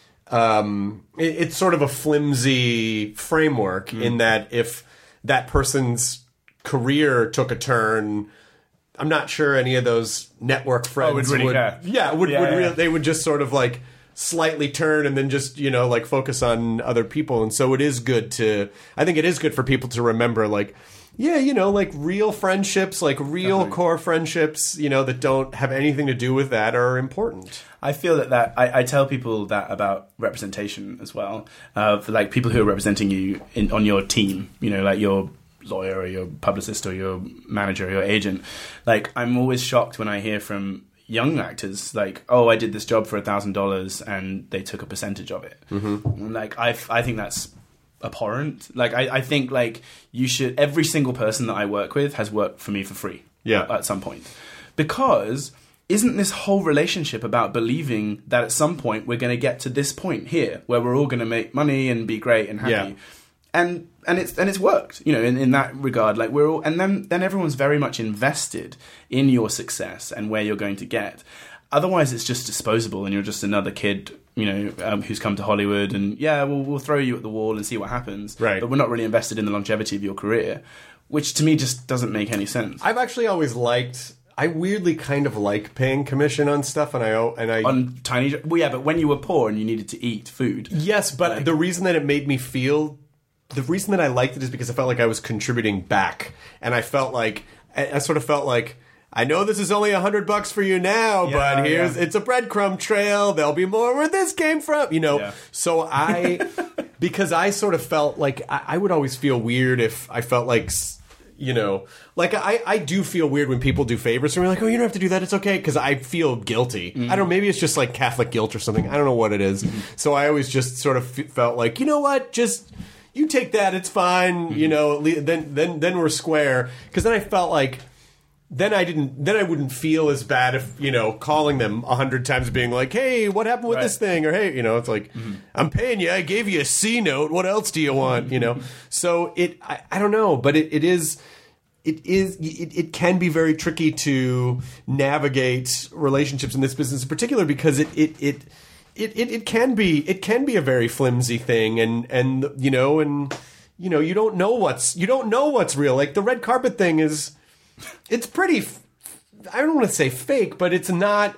Um, it, it's sort of a flimsy framework mm. in that if that person's career took a turn, I'm not sure any of those network friends oh, would really would, care. yeah, would, yeah, would yeah. Really, they would just sort of like slightly turn and then just, you know, like focus on other people. And so it is good to, I think it is good for people to remember, like, yeah, you know, like real friendships, like real Definitely. core friendships, you know, that don't have anything to do with that are important. I feel that, that I, I tell people that about representation as well. Uh, for like people who are representing you in, on your team, you know, like your lawyer or your publicist or your manager or your agent. Like, I'm always shocked when I hear from young actors, like, oh, I did this job for a thousand dollars and they took a percentage of it. Mm-hmm. Like, I, I think that's abhorrent. Like, I, I think, like, you should, every single person that I work with has worked for me for free. Yeah. At some point. Because isn't this whole relationship about believing that at some point we're going to get to this point here where we're all going to make money and be great and happy? Yeah. And and it's and it's worked, you know, in, in that regard. Like, we're all, and then then everyone's very much invested in your success and where you're going to get. Otherwise, it's just disposable, and you're just another kid, you know, um, who's come to Hollywood, and yeah, we'll we'll throw you at the wall and see what happens. Right. But we're not really invested in the longevity of your career, which to me just doesn't make any sense. I've actually always liked. I weirdly kind of like paying commission on stuff, and I and I on tiny. Well, yeah, but when you were poor and you needed to eat food. Yes, but like, the reason that it made me feel, the reason that I liked it is because I felt like I was contributing back, and I felt like I, I sort of felt like. I know this is only a hundred bucks for you now, yeah, but here's yeah. it's a breadcrumb trail. There'll be more where this came from, you know. Yeah. So I, because I sort of felt like I, I would always feel weird if I felt like, you know, like I, I do feel weird when people do favors for me. Like, oh, you don't have to do that. It's okay, because I feel guilty. Mm-hmm. I don't know. Maybe it's just like Catholic guilt or something. I don't know what it is. Mm-hmm. So I always just sort of f- felt like, you know what, just. You take that. It's fine. Mm-hmm. You know. Then then then we're square. Because then I felt like. Then I didn't. Then I wouldn't feel as bad if, you know, calling them a hundred times, being like, "Hey, what happened with right. this thing?" Or, "Hey, you know," it's like, mm-hmm. "I'm paying you. I gave you a C note. What else do you want?" You know. So it. I, I don't know, but it, it is. It is. It, it can be very tricky to navigate relationships in this business, in particular, because it it it it it, it can be it can be a very flimsy thing, and and you know, and you know, you don't know what's you don't know what's real. Like the red carpet thing is. It's pretty, I don't want to say fake, but it's not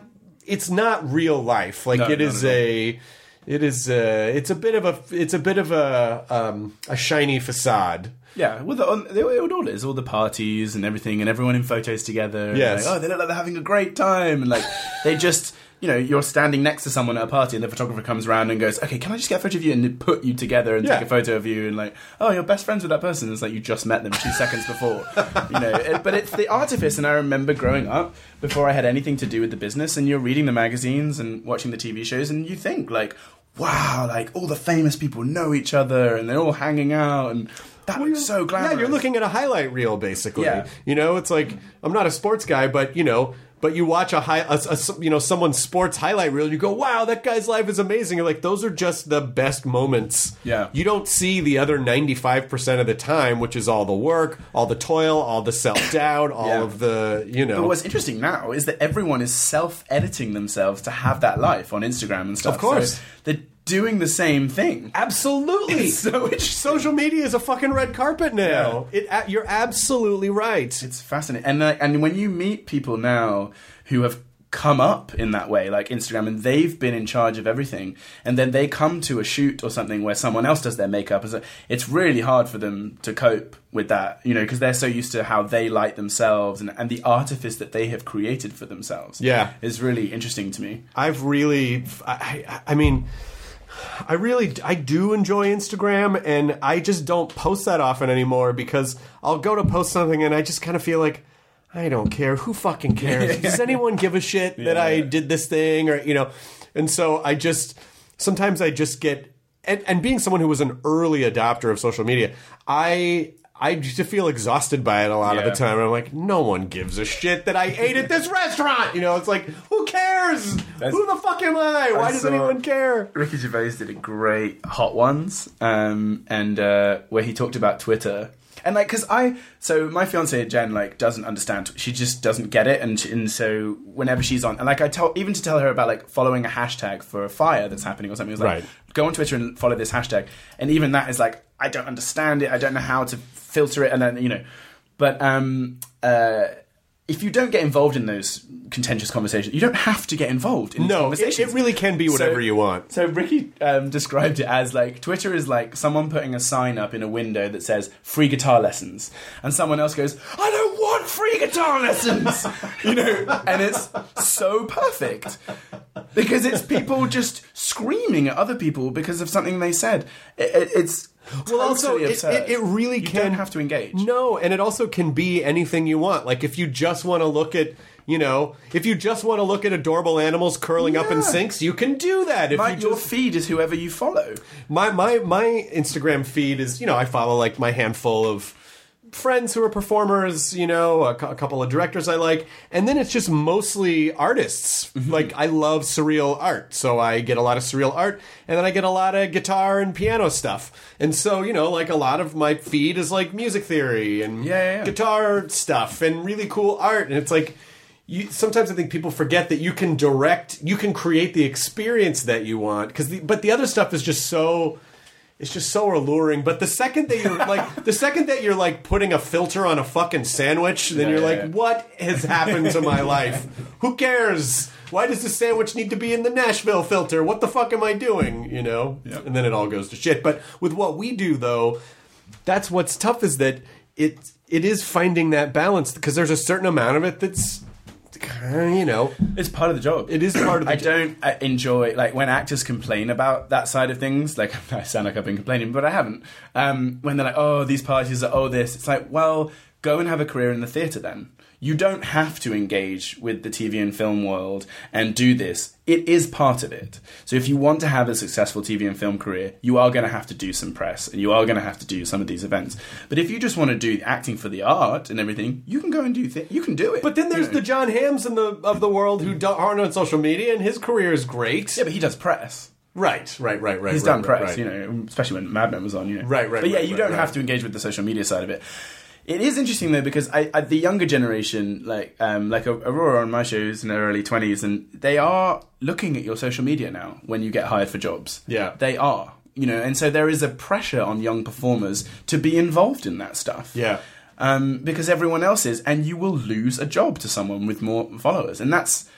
it's not real life. Like No, it not is at all. a, it is a, it's a bit of a, it's a bit of a, um, a shiny facade. Yeah, well, the, on, it, it all is all the parties and everything, and everyone in photos together. and Yes. like, oh, they look like they're having a great time, and like they just, you know, you're standing next to someone at a party, and the photographer comes around and goes, "Okay, can I just get a photo of you?" and put you together and Yeah. take a photo of you, and like, oh, you're best friends with that person. It's like you just met them two seconds before, you know. It, but it's the artifice, and I remember growing up before I had anything to do with the business, and you're reading the magazines and watching the T V shows, and you think like, wow, like all the famous people know each other, and they're all hanging out, and that looks so glamorous. Yeah, you're looking at a highlight reel, basically. Yeah. You know, it's like, I'm not a sports guy, but, you know, but you watch a high, a, a, you know, someone's sports highlight reel, and you go, wow, that guy's life is amazing. You're like, those are just the best moments. Yeah. You don't see the other ninety-five percent of the time, which is all the work, all the toil, all the self-doubt, all Yeah. of the, you know. But what's interesting now is that everyone is self-editing themselves to have that life on Instagram and stuff. Of course. So they're doing the same thing. Absolutely. It's so interesting. Social media is a fucking red carpet now. It, a- you're absolutely right. It's fascinating. And uh, and when you meet people now who have come up in that way, like Instagram, and they've been in charge of everything, and then they come to a shoot or something where someone else does their makeup, it's really hard for them to cope with that, you know, because they're so used to how they light themselves and, and the artifice that they have created for themselves. Yeah. Is really interesting to me. I've really, I, I, I mean, I really, I do enjoy Instagram, and I just don't post that often anymore because I'll go to post something and I just kind of feel like, I don't care. Who fucking cares? Does anyone give a shit that I did this thing, or, you know? And so I just, sometimes I just get, and, and being someone who was an early adopter of social media, I, I just feel exhausted by it a lot of Yeah. the time. I'm like, no one gives a shit that I ate at this restaurant. You know, it's like, who cares? That's- Who the fuck am I? Why I does saw- anyone care? Ricky Gervais did a great Hot Ones, um, and uh, where he talked about Twitter. And like, cause I, so my fiance Jen like doesn't understand. She just doesn't get it, and she, and so whenever she's on, and like I tell, even to tell her about like following a hashtag for a fire that's happening or something, it was like, Right. go on Twitter and follow this hashtag, and even that is like, I don't understand it, I don't know how to filter it, and then you know, but um, uh, if you don't get involved in those contentious conversations, you don't have to get involved in these No, it, conversations. it really can be whatever So- you want. So Ricky um, described it as like Twitter is like someone putting a sign up in a window that says free guitar lessons, and someone else goes, I don't want free guitar lessons, you know, and it's so perfect because it's people just screaming at other people because of something they said. It, it, it's Well, also, totally it, absurd. it, it really you can... don't have to engage. No, and it also can be anything you want. Like, if you just want to look at, you know, if you just want to look at adorable animals curling up in Yeah. sinks, you can do that. If Like you your just... feed is whoever you follow. My, my, my Instagram feed is, you know, I follow, like, my handful of friends who are performers, you know, a, cou- a couple of directors I like, and then it's just mostly artists. Like, I love surreal art, so I get a lot of surreal art, and then I get a lot of guitar and piano stuff. And so, you know, like, a lot of my feed is, like, music theory and Yeah, yeah, yeah. guitar stuff and really cool art, and it's like... You, sometimes I think people forget that you can direct, you can create the experience that you want, because the, but the other stuff is just so... It's just so alluring. But the second that you're like, the second that you're like putting a filter on a fucking sandwich, then Yeah, you're yeah, like, yeah. what has happened to my life? Who cares? Why does the sandwich need to be in the Nashville filter? What the fuck am I doing? You know? Yep. And then it all goes to shit. But with what we do, though, that's what's tough is that it it is finding that balance, because there's a certain amount of it that's, you know, It's part of the job. it is part of the I job. don't uh, enjoy, like, when actors complain about that side of things, like, I sound like I've been complaining, but I haven't. Um, when they're like, oh, these parties are, oh, this. It's like, well, go and have a career in the theatre then. You don't have to engage with the T V and film world and do this. It is part of it. So if you want to have a successful T V and film career, you are going to have to do some press, and you are going to have to do some of these events. But if you just want to do acting for the art and everything, you can go and do th- you can do it. But then there's You know? the John Hams in the, of the world who don't, aren't on social media, and his career is great. Yeah, but he does press. Right, right, right, right. He's right, done right, press, right. you know, especially when Mad Men was on, you know. Right, right, But yeah, right, you right, don't right. have to engage with the social media side of it. It is interesting though, because I, I the younger generation, like um, like Aurora on my shows in their early twenties, and they are looking at your social media now when you get hired for jobs. Yeah. They are, you know, and so there is a pressure on young performers to be involved in that stuff. Yeah. Um, because everyone else is, and you will lose a job to someone with more followers, and that's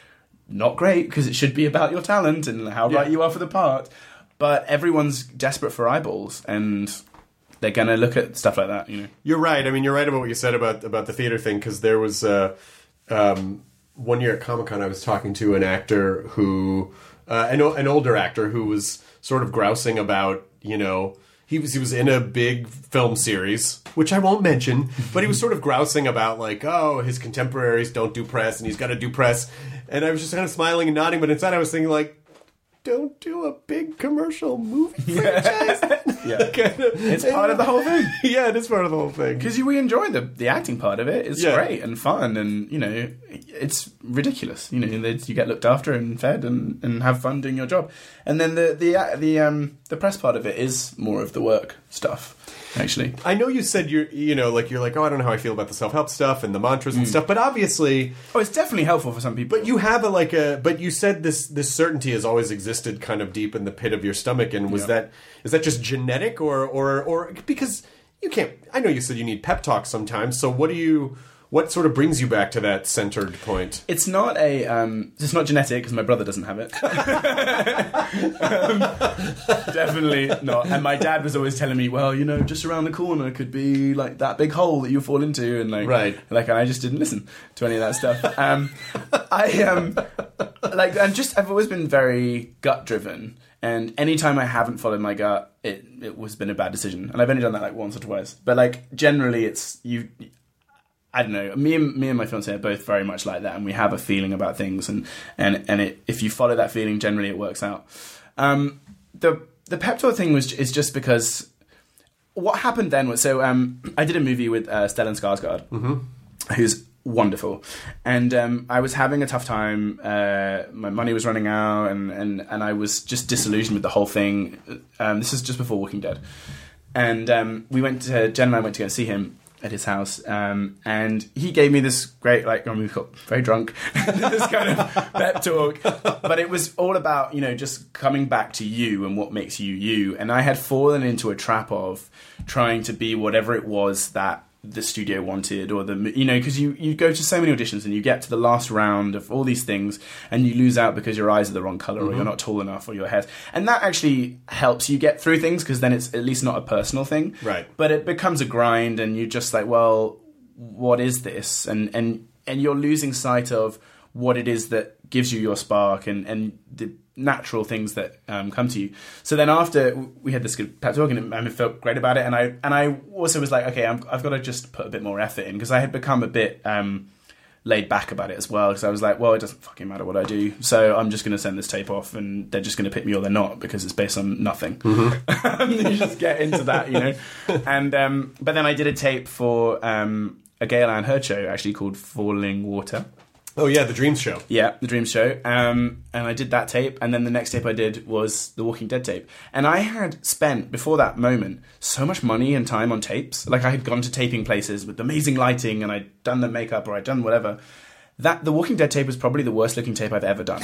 not great because it should be about your talent and how Yeah. right you are for the part. But everyone's desperate for eyeballs, and they're going to look at stuff like that, you know. You're right. I mean, you're right about what you said about about the theater thing, because there was uh, um, one year at Comic-Con I was talking to an actor who, uh, an, an older actor who was sort of grousing about, you know, he was he was in a big film series, which I won't mention, but he was sort of grousing about, like, oh, his contemporaries don't do press, and he's got to do press. And I was just kind of smiling and nodding, but inside I was thinking, like, don't do a big commercial movie franchise. Yeah. Kind of, It's part of the whole thing. Yeah, it is part of the whole thing. Because we enjoy the the acting part of it. It's Yeah. great and fun, and you know, it's ridiculous. You know, that you get looked after and fed and, and have fun doing your job. And then the the the um the press part of it is more of the work stuff. Actually, I know you said you're, you know, like you're like, oh, I don't know how I feel about the self-help stuff and the mantras and stuff, but obviously, oh, it's definitely helpful for some people. but you have a like a, but you said this this certainty has always existed kind of deep in the pit of your stomach, and was Yeah. that is that just genetic or or or because you can't? I know you said you need pep talks sometimes, so what do you? What sort of brings you back to that centered point? It's not a. Um, it's not genetic because my brother doesn't have it. um, definitely not. And my dad was always telling me, "Well, you know, just around the corner could be like that big hole that you fall into," and like, Right. like, and I just didn't listen to any of that stuff. Um, I um, like, I'm just. I've always been very gut driven, and anytime I haven't followed my gut, it it was been a bad decision. And I've only done that like once or twice. But like, generally, it's you. I don't know. Me and me and my fiance are both very much like that, and we have a feeling about things, and and and it, if you follow that feeling, generally it works out. Um, the the pep talk thing was is just because what happened then was so um, I did a movie with uh, Stellan Skarsgård, mm-hmm. who's wonderful, and um, I was having a tough time. Uh, my money was running out, and, and and I was just disillusioned with the whole thing. Um, this is just before Walking Dead, and um, we went to Jen and I went to go and see him at his house, um, and he gave me this great, like, I mean, we got very drunk, this kind of pep talk, but it was all about, you know, just coming back to you and what makes you you, and I had fallen into a trap of trying to be whatever it was that the studio wanted, or the, you know, because you, you go to so many auditions and you get to the last round of all these things and you lose out because your eyes are the wrong color, mm-hmm. or you're not tall enough, or your hair, and that actually helps you get through things because then it's at least not a personal thing, Right. But it becomes a grind, and you're just like, well, what is this? And and and you're losing sight of what it is that gives you your spark and and the natural things that um, come to you. So then after we had this good pep talk, and I felt great about it, and I and I also was like, okay, I'm, I've got to just put a bit more effort in, because I had become a bit um, laid back about it as well, because I was like, well, it doesn't fucking matter what I do, so I'm just going to send this tape off, and they're just going to pick me or they're not, because it's based on nothing. Mm-hmm. You just get into that, you know. And um, but then I did a tape for um, a Gail Ann Hurd show actually called Falling Water. Oh yeah, the Dreams show. Yeah, the Dreams show. Um, and I did that tape, and then the next tape I did was the Walking Dead tape. And I had spent, before that moment, so much money and time on tapes. Like, I had gone to taping places with amazing lighting, and I'd done the makeup, or I'd done whatever. That the Walking Dead tape was probably the worst looking tape I've ever done.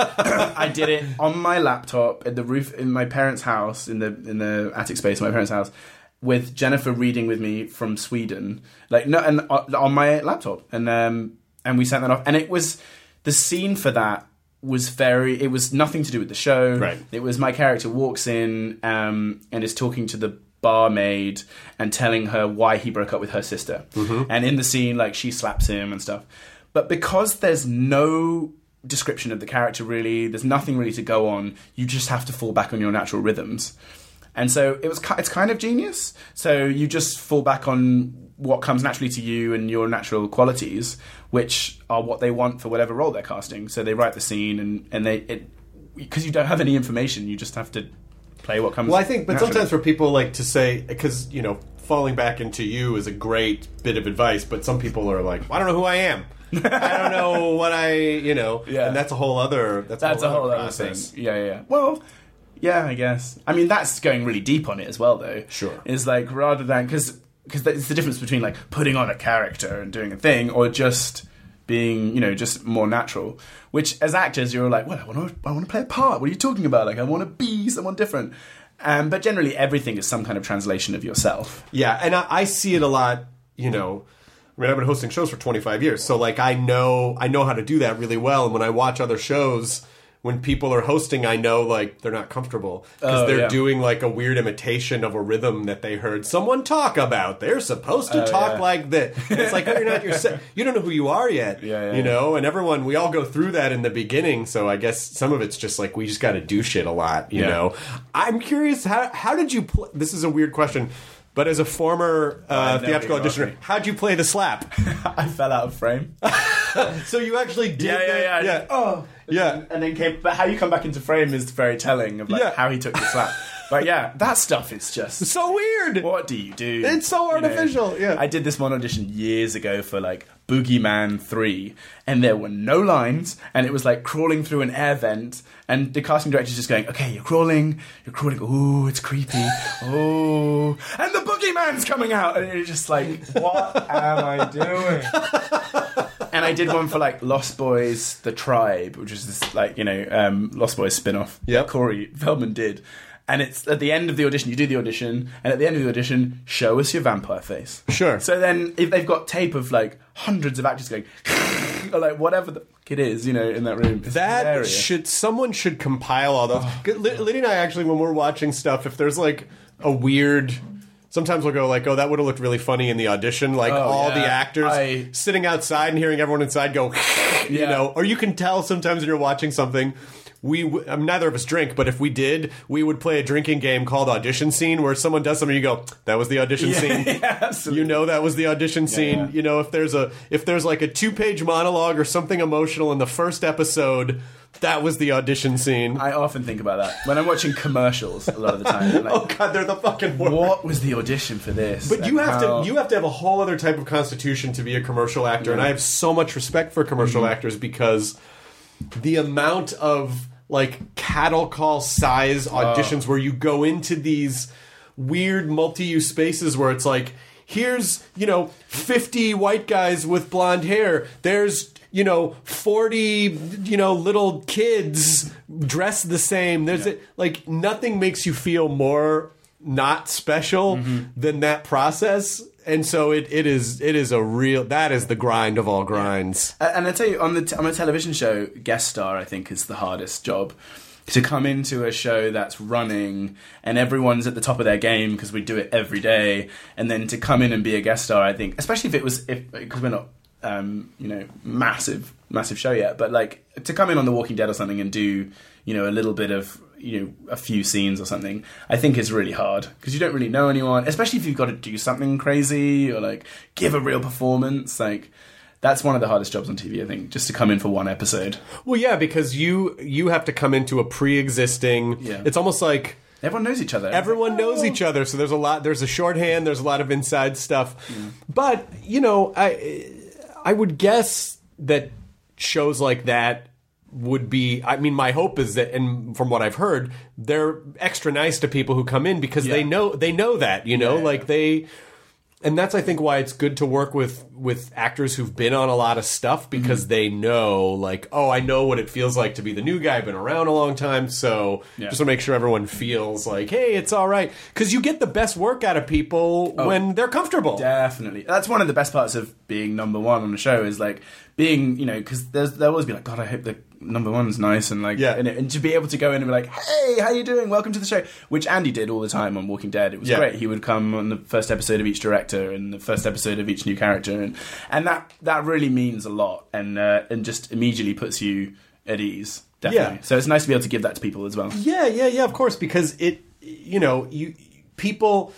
I did it on my laptop at the roof in my parents' house, in the in the attic space of my parents' house, with Jennifer reading with me from Sweden, like no, and on my laptop, and um. And we sent that off. And it was, the scene for that was very, it was nothing to do with the show. Right. It was my character walks in um, and is talking to the barmaid and telling her why he broke up with her sister. Mm-hmm. And in the scene, like, she slaps him and stuff. But because there's no description of the character really, there's nothing really to go on, you just have to fall back on your natural rhythms. And so it was, it's kind of genius. So you just fall back on what comes naturally to you and your natural qualities, which are what they want for whatever role they're casting. So they write the scene, and, and they, it, because you don't have any information, you just have to play what comes. Well, I think, but naturally. sometimes for people like to say, because, you know, falling back into you is a great bit of advice, but some people are like, well, I don't know who I am. I don't know what I, you know, Yeah. and that's a whole other, that's, That's a whole, a whole other other thing. process. Yeah, yeah, yeah. Well, yeah, I guess. I mean, that's going really deep on it as well, though. Sure. Is like, rather than, because because it's the difference between like putting on a character and doing a thing, or just being, you know, just more natural. Which as actors, you're like, well, I want to, I want to play a part. What are you talking about? Like, I want to be someone different. Um, but generally, everything is some kind of translation of yourself. Yeah, and I, I see it a lot, you know, I mean, I've been hosting shows for twenty-five years, so like I know I know how to do that really well. And when I watch other shows, when people are hosting, I know like they're not comfortable because Oh, they're yeah. doing like a weird imitation of a rhythm that they heard someone talk about. They're supposed to Oh, talk yeah. like this. And it's like, oh, you're not yourself. You don't know who you are yet. Yeah, yeah, you know, and everyone, we all go through that in the beginning. So I guess some of it's just like we just got to do shit a lot. You Yeah. know, I'm curious how how did you? Pl- this is a weird question. But as a former uh, I never theatrical even asked auditioner, me. how'd you play the slap? I fell out of frame. So you actually did Yeah, yeah, the- yeah. yeah. Oh, Yeah. And then came, but how you come back into frame is very telling of like Yeah. how he took the slap. But yeah, that stuff is just So weird. what do you do? It's so You know? artificial, yeah. I did this one audition years ago for like Boogeyman three, and there were no lines, and it was like crawling through an air vent, and the casting director's just going, okay, you're crawling, you're crawling, ooh, it's creepy, ooh, and the Boogeyman's coming out, and you're just like, what am I doing? And I did one for like Lost Boys, The Tribe, which is this like, you know, um, Lost Boys spin-off Yep. that Corey Feldman did. And it's at the end of the audition, you do the audition, and at the end of the audition, show us your vampire face. Sure. So then, if they've got tape of like hundreds of actors going, or like whatever the fuck it is, you know, in that room, it's That hilarious. should someone should compile all those. Oh. Lyd- Liddy and I actually, when we're watching stuff, if there's like a weird, sometimes we'll go like, "Oh, that would have looked really funny in the audition." Like Oh, all yeah. the actors I- sitting outside and hearing everyone inside go, you Yeah. know, or you can tell sometimes when you're watching something. We w- I mean, neither of us drink, but if we did, we would play a drinking game called audition scene, where someone does something, you go, "That was the audition scene." yeah, absolutely. You know that was the audition scene. yeah. You know, if there's a if there's like a two page monologue or something emotional in the first episode, that was the audition scene. I often think about that when I'm watching commercials. A lot of the time, I'm like, Oh God, they're the fucking worst. what was the audition for this? But you And have how- to you have to have a whole other type of constitution to be a commercial actor, and I have so much respect for commercial Mm-hmm. actors because the amount of like cattle call size Oh. auditions where you go into these weird multi-use spaces where it's like, here's, you know, fifty white guys with blonde hair. There's, you know, forty, you know, little kids dressed the same. There's Yeah. a, like nothing makes you feel more not special Mm-hmm. than that process. And so it, it is it is a real that is the grind of all grinds. Uh, And I tell you, on the t- on a television show, guest star, I think, is the hardest job. To come into a show that's running and everyone's at the top of their game because we do it every day, and then to come in and be a guest star, I think, especially if it was if because we're not um, you know massive massive show yet, but like to come in on The Walking Dead or something and do you know a little bit of you know a few scenes or something, I think is really hard because you don't really know anyone, especially if you've got to do something crazy or like give a real performance. Like that's one of the hardest jobs on T V, I think, just to come in for one episode. Well, yeah, because you you have to come into a pre-existing. Yeah. It's almost like Everyone knows each other. everyone It's like, knows oh. each other, so there's a lot. There's a shorthand. There's a lot of inside stuff. But you know, I I would guess that shows like that would be. I mean, my hope is that, and from what I've heard, they're extra nice to people who come in because they Yeah. know they know that. You know, Yeah, like yeah. they. And that's, I think, why it's good to work with, with actors who've been on a lot of stuff because Mm-hmm. they know, like, oh, I know what it feels like to be the new guy. I've been around a long time, so Yeah. just to make sure everyone feels like, hey, it's all right. Because you get the best work out of people Oh. when they're comfortable. Definitely. That's one of the best parts of being number one on the show is like being, you know, because there's there'll always be like, God, I hope the number one's nice and like, Yeah. and, and to be able to go in and be like, hey, how you doing? Welcome to the show, which Andy did all the time on Walking Dead. It was Yeah. great. He would come on the first episode of each director and the first episode of each new character, and and that that really means a lot, and uh, and just immediately puts you at ease. Definitely. Yeah. So it's nice to be able to give that to people as well. Yeah, yeah, yeah, of course, because it, you know, you people,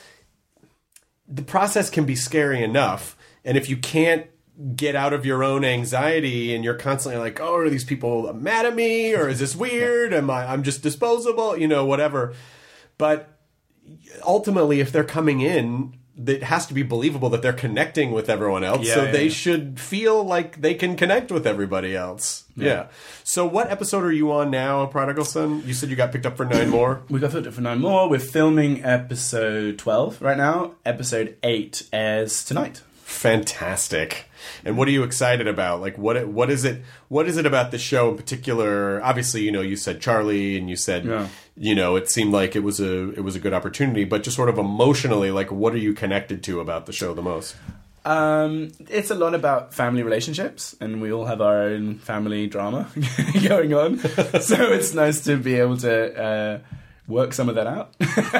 the process can be scary enough, and if you can't get out of your own anxiety and you're constantly like, oh, are these people mad at me, or is this weird? Am I, I'm just disposable, you know, whatever. But ultimately, if they're coming in, it has to be believable that they're connecting with everyone else. Yeah, so yeah, they yeah. should feel like they can connect with everybody else. Yeah. Yeah. So what episode are you on now, Prodigal Son? You said you got picked up for nine more. We got booked for nine more. We're filming episode twelve right now. Episode eight airs tonight. Fantastic. And what are you excited about? Like, what what is it? What is it about the show in particular? Obviously, you know, you said Charlie, and you said, Yeah. you know, it seemed like it was a it was a good opportunity. But just sort of emotionally, like, what are you connected to about the show the most? Um, it's a lot about family relationships, and we all have our own family drama going on. So it's nice to be able to uh, work some of that out.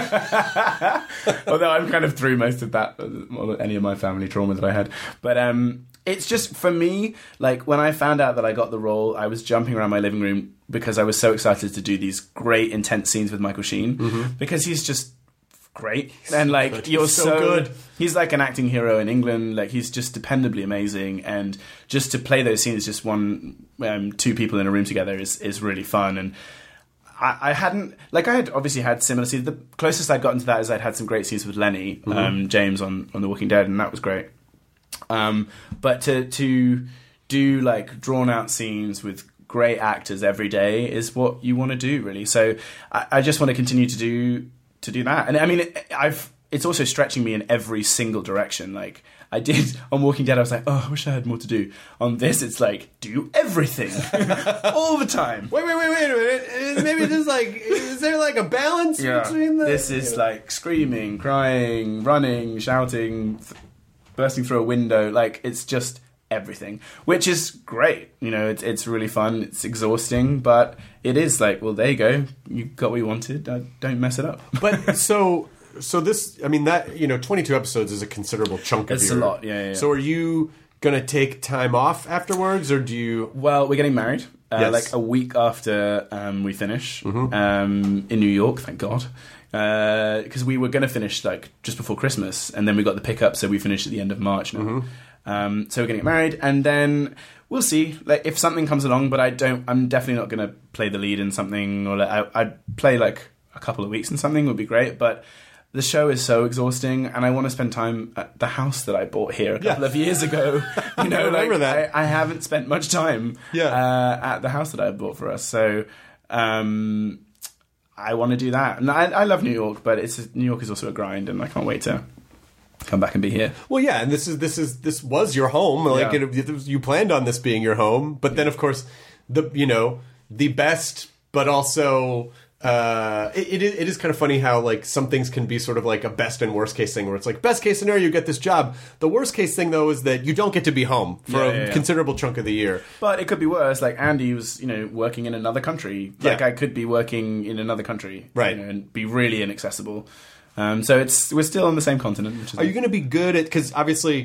Although I'm kind of through most of that, or any of my family trauma that I had. But um, it's just, for me, like when I found out that I got the role, I was jumping around my living room because I was so excited to do these great, intense scenes with Michael Sheen, mm-hmm. because he's just great, and like good. you're so, so good. He's like an acting hero in England. Like he's just dependably amazing, and just to play those scenes, just one, um, two people in a room together is is really fun. And I, I hadn't like I had obviously had similar scenes. The closest I'd gotten to that is I'd had some great scenes with Lenny mm-hmm. um, James on on The Walking Dead, and that was great. Um, but to to do like drawn out scenes with great actors every day is what you want to do, really. So I, I just want to continue to do. to do that. And I mean, it, I've, it's also stretching me in every single direction. Like I did on Walking Dead, I was like, oh, I wish I had more to do. On this, it's like, do everything all the time. Wait, wait, wait, wait a minute. Maybe there's like, is there like a balance yeah. between the... This is like screaming, crying, running, shouting, th- bursting through a window. Like it's just everything, which is great. You know, it's it's really fun. It's exhausting, but it is like, well, there you go. You got what you wanted. Uh, don't mess it up. But so, so this, I mean, that, you know, twenty-two episodes is a considerable chunk of It's your... a lot, yeah, yeah, yeah. So are you going to take time off afterwards, or do you... Well, we're getting married. Uh, Yes. Like a week after um, we finish Mm-hmm. um, in New York, thank God. Because uh, we were going to finish like just before Christmas, and then we got the pickup, so we finished at the end of March now. Mm-hmm. Um, so we're going to get married, and then we'll see. Like if something comes along, but I don't. I'm definitely not going to play the lead in something, or like, I, I'd play like a couple of weeks in something would be great. But the show is so exhausting, and I want to spend time at the house that I bought here a couple Yeah. of years ago. You know, I remember like, that. I, I haven't spent much time Yeah. uh, at the house that I bought for us, so. Um, I want to do that, and I, I love New York, but it's New York is also a grind, and I can't wait to come back and be here. Well, yeah, and this is this is this was your home. Like Yeah. it, it was, you planned on this being your home, but then of course the you know the best, but also uh, it, it is it is kind of funny how like some things can be sort of like a best and worst case thing, where it's like best case scenario you get this job. The worst case thing though is that you don't get to be home for Yeah, a yeah, yeah. considerable chunk of the year. But it could be worse. Like Andy was, you know, working in another country. Like Yeah. I could be working in another country, Right. You know, and be really inaccessible. Um, so it's we're still on the same continent. Which is Are you going to be good at, because obviously,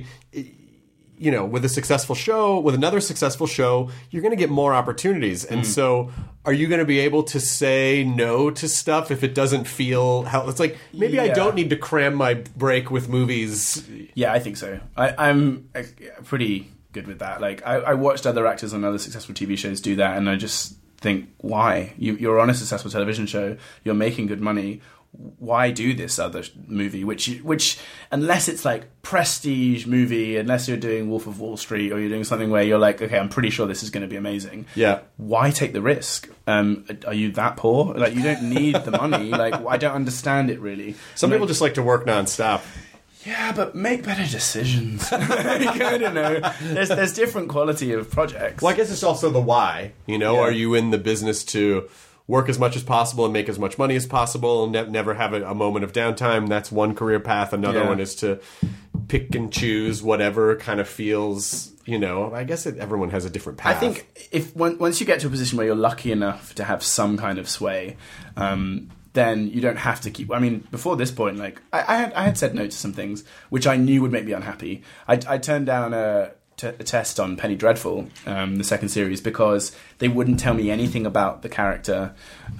you know, with a successful show, with another successful show, you're going to get more opportunities. And so are you going to be able to say no to stuff if it doesn't feel how it's like, maybe I Yeah. don't need to cram my break with movies. Yeah, I think so. I, I'm uh, pretty good with that. Like I, I watched other actors on other successful T V shows do that, and I just think, why? You, you're on a successful television show. You're making good money. Why do this other movie? Which, which, unless it's like prestige movie, unless you're doing Wolf of Wall Street or you're doing something where you're like, okay, I'm pretty sure this is going to be amazing. Yeah. Why take the risk? Um, are you that poor? Like, you don't need the money. Like, I don't understand it really. Some Like, people just like to work nonstop. yeah, but make better decisions. Like, I don't know. There's there's different quality of projects. Well, I guess it's also the why. You know, Yeah. are you in the business to work as much as possible and make as much money as possible and ne- never have a, a moment of downtime? That's one career path. Another Yeah. one is to pick and choose whatever kind of feels, you know, I guess it, everyone has a different I path. think if when, once you get to a position where you're lucky enough to have some kind of sway, um, then you don't have to keep. I mean, before this point, like I, I had, I had said no to some things which I knew would make me unhappy. I, I turned down a, t- a test on Penny Dreadful, um, the second series, because they wouldn't tell me anything about the character,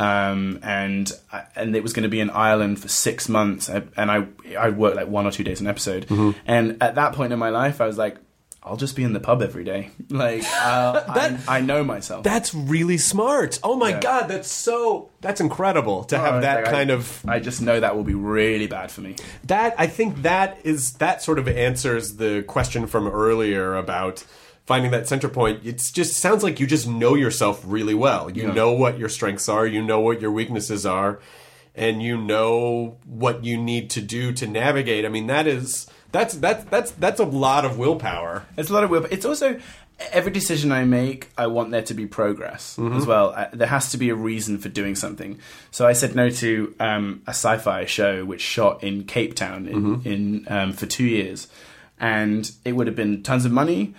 um, and I, and it was going to be in Ireland for six months, and I I worked like one or two days an episode, Mm-hmm. and at that point in my life, I was like, I'll just be in the pub every day. Like, uh, That- I, I know myself. that's really smart. Oh my Yeah. God, that's so, that's incredible to have Oh, that like, kind I, of, I just know that will be really bad for me. that, I think that is, that sort of answers the question from earlier about finding that center point. It's just sounds like you just know yourself really well. You Yeah. know what your strengths are, you know what your weaknesses are, and you know what you need to do to navigate. I mean, that is, that's, that's, that's, that's a lot of willpower. It's a lot of will. But it's also every decision I make, I want there to be progress as well. I, there has to be a reason for doing something. So I said no to um, a sci-fi show which shot in Cape Town in, in um, for two years. and it would have been tons of money,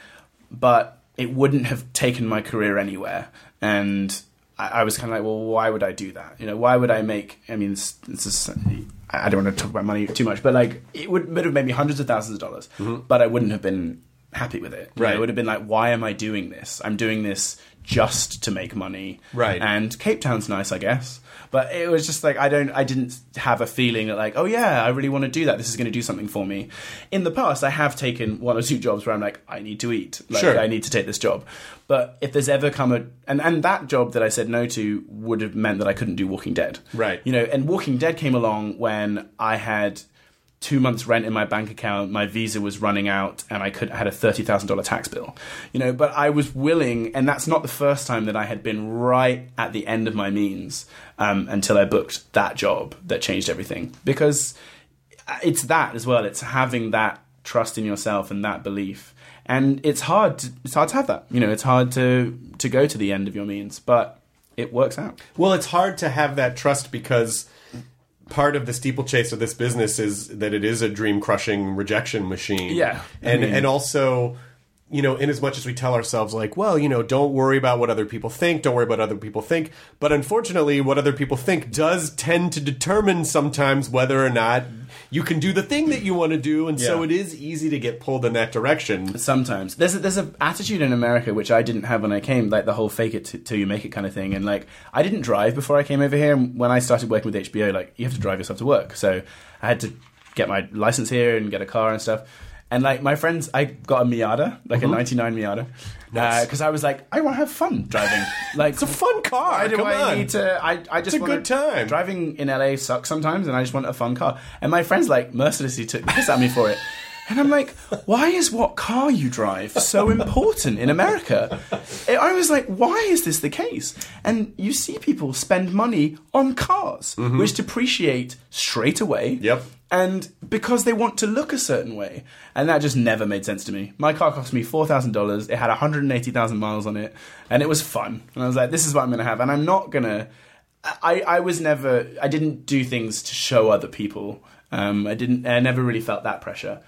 but it wouldn't have taken my career anywhere. And I, I was kind of like, well, why would I do that? You know, why would I make? I mean, it's, it's just, I don't want to talk about money too much, but like it would, would have made me hundreds of thousands of dollars, mm-hmm. but I wouldn't have been happy with it. You right. know, it would have been like, why am I doing this? I'm doing this just to make money. Right. And Cape Town's nice, I guess. But it was just like, I don't, I didn't have a feeling that like, oh yeah, I really want to do that. This is going to do something for me. In the past, I have taken one or two jobs where I'm like, I need to eat. Like, sure. I need to take this job. But if there's ever come a, and, and that job that I said no to would have meant that I couldn't do Walking Dead. Right. You know, and Walking Dead came along when I had two months rent in my bank account, my visa was running out, and I could I had a thirty thousand dollars tax bill. You know, but I was willing, and that's not the first time that I had been right at the end of my means um, until I booked that job that changed everything. Because it's that as well. It's having that trust in yourself and that belief. And it's hard to, it's hard to have that. You know, it's hard to to go to the end of your means, but it works out. Well, it's hard to have that trust because part of the steeplechase of this business is that it is a dream-crushing rejection machine. Yeah. And I mean, and also, you know, in as much as we tell ourselves, like, well, you know, don't worry about what other people think, don't worry about what other people think. But unfortunately, what other people think does tend to determine sometimes whether or not you can do the thing that you want to do. And yeah. so it is easy to get pulled in that direction. Sometimes. There's a, there's an attitude in America, which I didn't have when I came, like the whole fake it t- till you make it kind of thing. And like, I didn't drive before I came over here. And when I started working with H B O, like, you have to drive yourself to work. So I had to get my license here and get a car and stuff. And like my friends, I got a Miata, like mm-hmm. a ninety-nine Miata, because uh, I was like, I want to have fun driving. Like, it's a fun car. Why do Come I on. need to? I, I just it's a wanna, good time. Driving in L A sucks sometimes, and I just want a fun car. And my friends like mercilessly took the piss at me for it. And I'm like, why is what car you drive so important in America? I was like, why is this the case? And you see people spend money on cars, mm-hmm. which depreciate straight away. Yep. And because they want to look a certain way. And that just never made sense to me. My car cost me four thousand dollars. It had one hundred eighty thousand miles on it. And it was fun. And I was like, this is what I'm going to have. And I'm not going to... I, I was never... I didn't do things to show other people. Um, I didn't... I never really felt that pressure.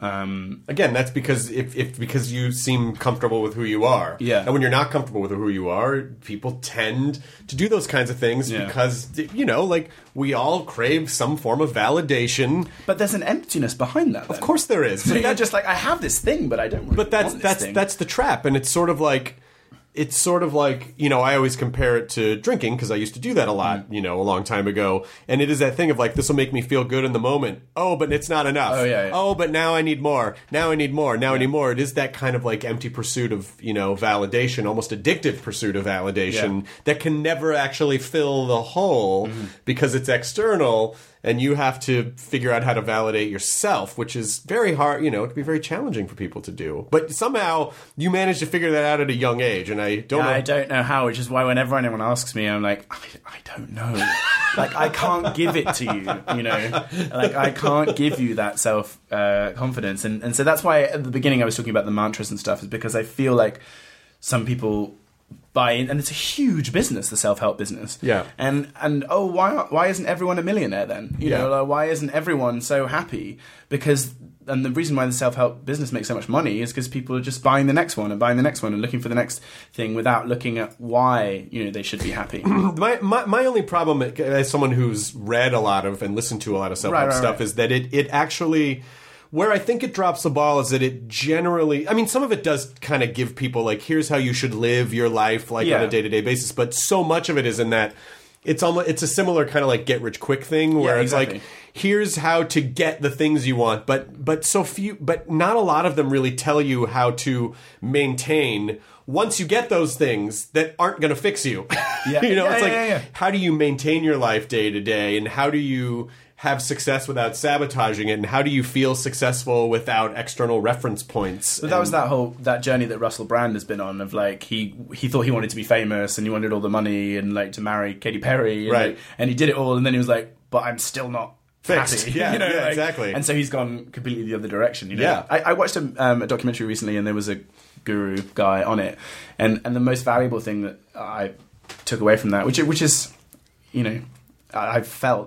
Um, Again, that's because if, if because you seem comfortable with who you are. Yeah. And when you're not comfortable with who you are, people tend to do those kinds of things yeah. because, you know, like, we all crave some form of validation. But there's an emptiness behind that. Then. Of course there is. So you're just like, I have this thing, but I don't really But that's want this that's thing. that's the trap, and it's sort of like... It's sort of like, you know, I always compare it to drinking because I used to do that a lot, you know, a long time ago. And it is that thing of like, this will make me feel good in the moment. Oh, but it's not enough. Oh, yeah, yeah. Oh, but now I need more. Now I need more. Now yeah. I need more. It is that kind of like empty pursuit of, you know, validation, almost addictive pursuit of validation yeah. that can never actually fill the hole mm-hmm. because it's external. And you have to figure out how to validate yourself, which is very hard, you know, it can be very challenging for people to do. But somehow you managed to figure that out at a young age, and I don't yeah, know. I don't know how, which is why whenever anyone asks me, I'm like, I, I don't know. Like, I can't give it to you, you know? Like, I can't give you that self-confidence. Uh, and, and so that's why at the beginning I was talking about the mantras and stuff, is because I feel like some people... buy in, and it's a huge business, the self-help business. Yeah. And and oh, why why isn't everyone a millionaire then? You yeah. know, like, why isn't everyone so happy? Because and the reason why the self-help business makes so much money is because people are just buying the next one and buying the next one and looking for the next thing without looking at why, you know, they should be happy. my, my my only problem as someone who's read a lot of and listened to a lot of self-help right, right, stuff right. is that it it actually... Where I think it drops the ball is that it generally... I mean, some of it does kind of give people, like, here's how you should live your life, like, yeah. on a day-to-day basis. But so much of it is in that... It's almost it's a similar kind of, like, get-rich-quick thing, where yeah, it's exactly. like, here's how to get the things you want. But but so few... But not a lot of them really tell you how to maintain... Once you get those things that aren't going to fix you. Yeah. you know, yeah, it's like, yeah, yeah. how do you maintain your life day-to-day? And how do you... have success without sabotaging it, and how do you feel successful without external reference points? So that was that whole that journey that Russell Brand has been on of like he he thought he wanted to be famous and he wanted all the money and like to marry Katy Perry and, right like, and he did it all and then he was like, but I'm still not fixed. happy. Yeah, you know, yeah like, exactly. And so he's gone completely the other direction. You know? Yeah, I, I watched a, um, a documentary recently and there was a guru guy on it, and and the most valuable thing that I took away from that, which which is, you know, I, I felt.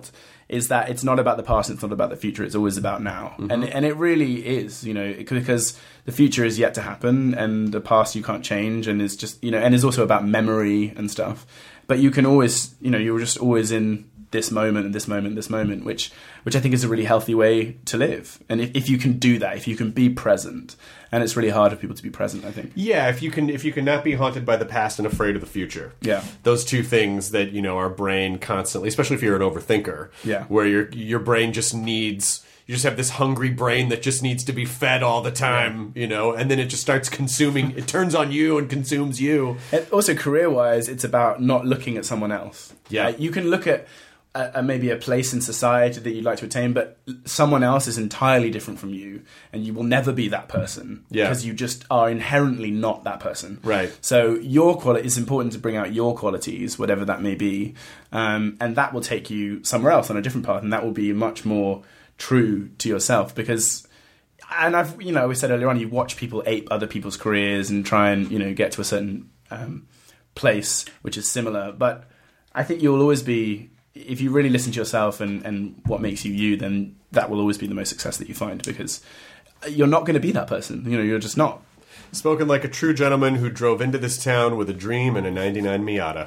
is that it's not about the past, it's not about the future, it's always about now. Mm-hmm. And and it really is, you know, because the future is yet to happen and the past you can't change, and it's just, you know, and it's also about memory and stuff. But you can always, you know, you're just always in this moment and this moment and this moment, which which I think is a really healthy way to live. And if, if you can do that, if you can be present, and it's really hard for people to be present, I think. Yeah, if you can if you can not be haunted by the past and afraid of the future. Yeah. Those two things that, you know, our brain constantly, especially if you're an overthinker, yeah. where your your brain just needs, you just have this hungry brain that just needs to be fed all the time, yeah. you know, and then it just starts consuming, it turns on you and consumes you. And also, career-wise, it's about not looking at someone else. Yeah. Uh, you can look at a, a, maybe a place in society that you'd like to attain, but someone else is entirely different from you, and you will never be that person. Yeah. Because you just are inherently not that person. Right. So your quality, it's important to bring out your qualities, whatever that may be, um, and that will take you somewhere else on a different path, and that will be much more true to yourself. Because, and I've, you know, we said earlier on, you watch people ape other people's careers and try and, you know, get to a certain um, place which is similar, but I think you'll always be, if you really listen to yourself and, and what makes you you, then that will always be the most success that you find, because you're not going to be that person. You know, you're just not. Spoken like a true gentleman who drove into this town with a dream and a ninety-nine Miata.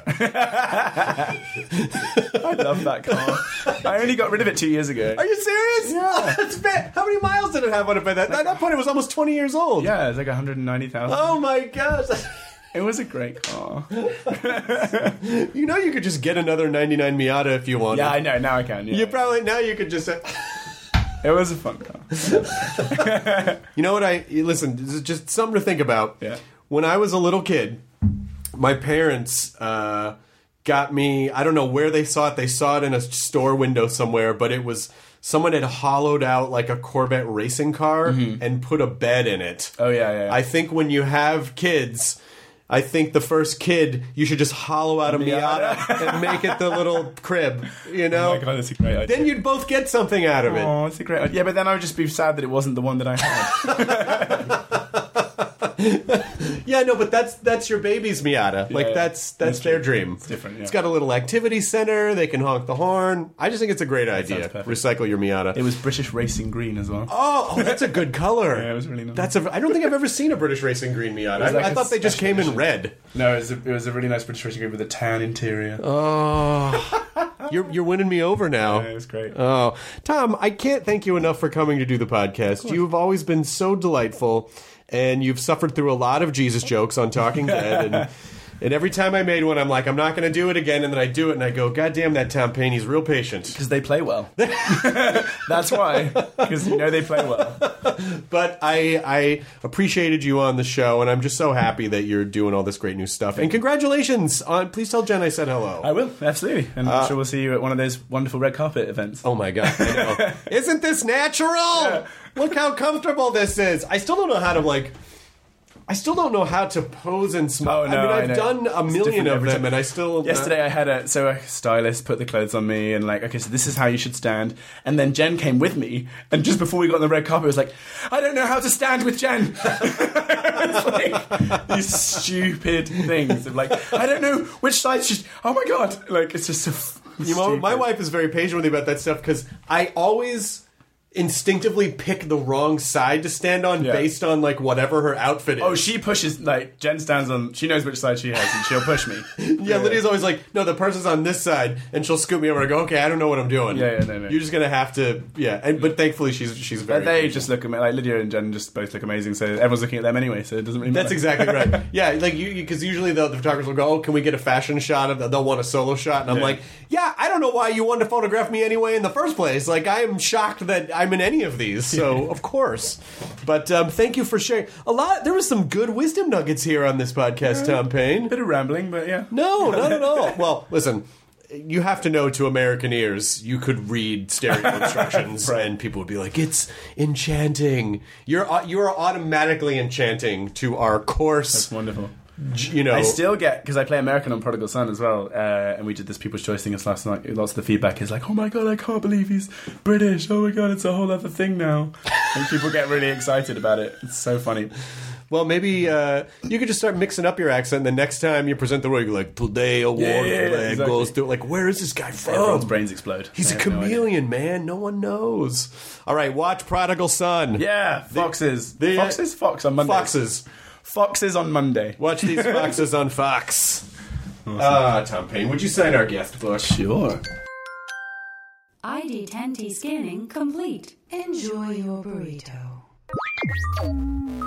I love that car. I only got rid of it two years ago. Are you serious? Yeah. That's bad. How many miles did it have on it by that? At that point, it was almost twenty years old. Yeah, it's like one hundred ninety thousand. Oh my gosh. It was a great car. You know, you could just get another ninety-nine Miata if you wanted. Yeah, I know. Now I can. Yeah. You probably, now you could just... It was a fun car. You know what I... Listen, this is just something to think about. Yeah. When I was a little kid, my parents uh, got me... I don't know where they saw it. They saw it in a store window somewhere, but it was... Someone had hollowed out like a Corvette racing car mm-hmm. and put a bed in it. Oh, yeah, yeah, yeah. I think when you have kids... I think the first kid, you should just hollow out a Miata, Miata and make it the little crib, you know? Oh my God, that's a great idea. Then you'd both get something out of it. Oh, that's a great idea. Yeah, but then I would just be sad that it wasn't the one that I had. Yeah, no, but that's that's your baby's Miata. Like, yeah, that's that's, that's their dream. It's different, yeah. It's got a little activity center. They can honk the horn. I just think it's a great that idea. Recycle your Miata. It was British Racing Green as well. Oh, oh that's a good color. Yeah, it was really nice. That's a, I don't think I've ever seen a British Racing Green Miata. I, like I thought they just came edition. in red. No, it was, a, it was a really nice British Racing Green with a tan interior. Oh, you're you're winning me over now. Yeah, it was great. Oh, Tom, I can't thank you enough for coming to do the podcast. You've always been so delightful. And you've suffered through a lot of Jesus jokes on Talking Dead. And, and every time I made one, I'm like, I'm not going to do it again. And then I do it, and I go, God damn that Tom Paine, he's real patient. Because they play well. That's why. Because you know they play well. But I, I appreciated you on the show, and I'm just so happy that you're doing all this great new stuff. And congratulations on, please tell Jen I said hello. I will, absolutely. And uh, I'm sure we'll see you at one of those wonderful red carpet events. Oh my God, I know. Isn't this natural? Yeah. Look how comfortable this is. I still don't know how to, like... I still don't know how to pose and smile. Oh, no, I mean, I've I done a million of them, and I still... Yesterday I had a... So a stylist put the clothes on me, and like, okay, so this is how you should stand. And then Jen came with me, and just before we got on the red carpet, it was like, I don't know how to stand with Jen. It's like these stupid things of like, I don't know which side should... Oh my God. Like, it's just so... You know, my wife is very patient with me about that stuff, because I always... instinctively pick the wrong side to stand on yeah. based on like whatever her outfit is. Oh, she pushes, like Jen stands on, she knows which side she has and she'll push me. yeah, yeah, Lydia's always like, no, the person's on this side, and she'll scoop me over and go, okay, I don't know what I'm doing. Yeah, yeah, no, no. You're just gonna have to, yeah. And but thankfully she's she's very. But they patient. Just look amazing. Like Lydia and Jen just both look amazing, so everyone's looking at them anyway, so it doesn't really matter. That's exactly right. Yeah, like you, because usually the, the photographers will go, oh, can we get a fashion shot of? They'll want a solo shot, and I'm yeah. like, yeah, I don't know why you wanted to photograph me anyway in the first place. Like, I am shocked that I'm in any of these. So, of course. But um, thank you for sharing. A lot. There was some good wisdom nuggets here on this podcast, yeah, Tom Paine. Bit of rambling, but yeah. No, not at all. Well, listen, you have to know to American ears, you could read stereo instructions right. and people would be like, it's enchanting. You're, you're automatically enchanting to our coarse... That's wonderful. You know, I still get, because I play American on Prodigal Son as well, uh, and we did this People's Choice thing this last night. Lots of the feedback is like, oh my God, I can't believe he's British. Oh my God, it's a whole other thing now. And people get really excited about it. It's so funny. Well, maybe uh, you could just start mixing up your accent. And the next time you present the role, you're like, today a war Yeah, yeah, yeah, flag exactly. goes through. Like, where is this guy from? Everyone's brains explode. He's They a have no idea. chameleon, man. No one knows. All right, watch Prodigal Son. Yeah, foxes. the- foxes? Fox on Monday. Foxes. Foxes on Monday. Watch these foxes on Fox. Ah, Tom Payne, would you sign our guest book? Sure. I D ten T scanning complete. Enjoy your burrito.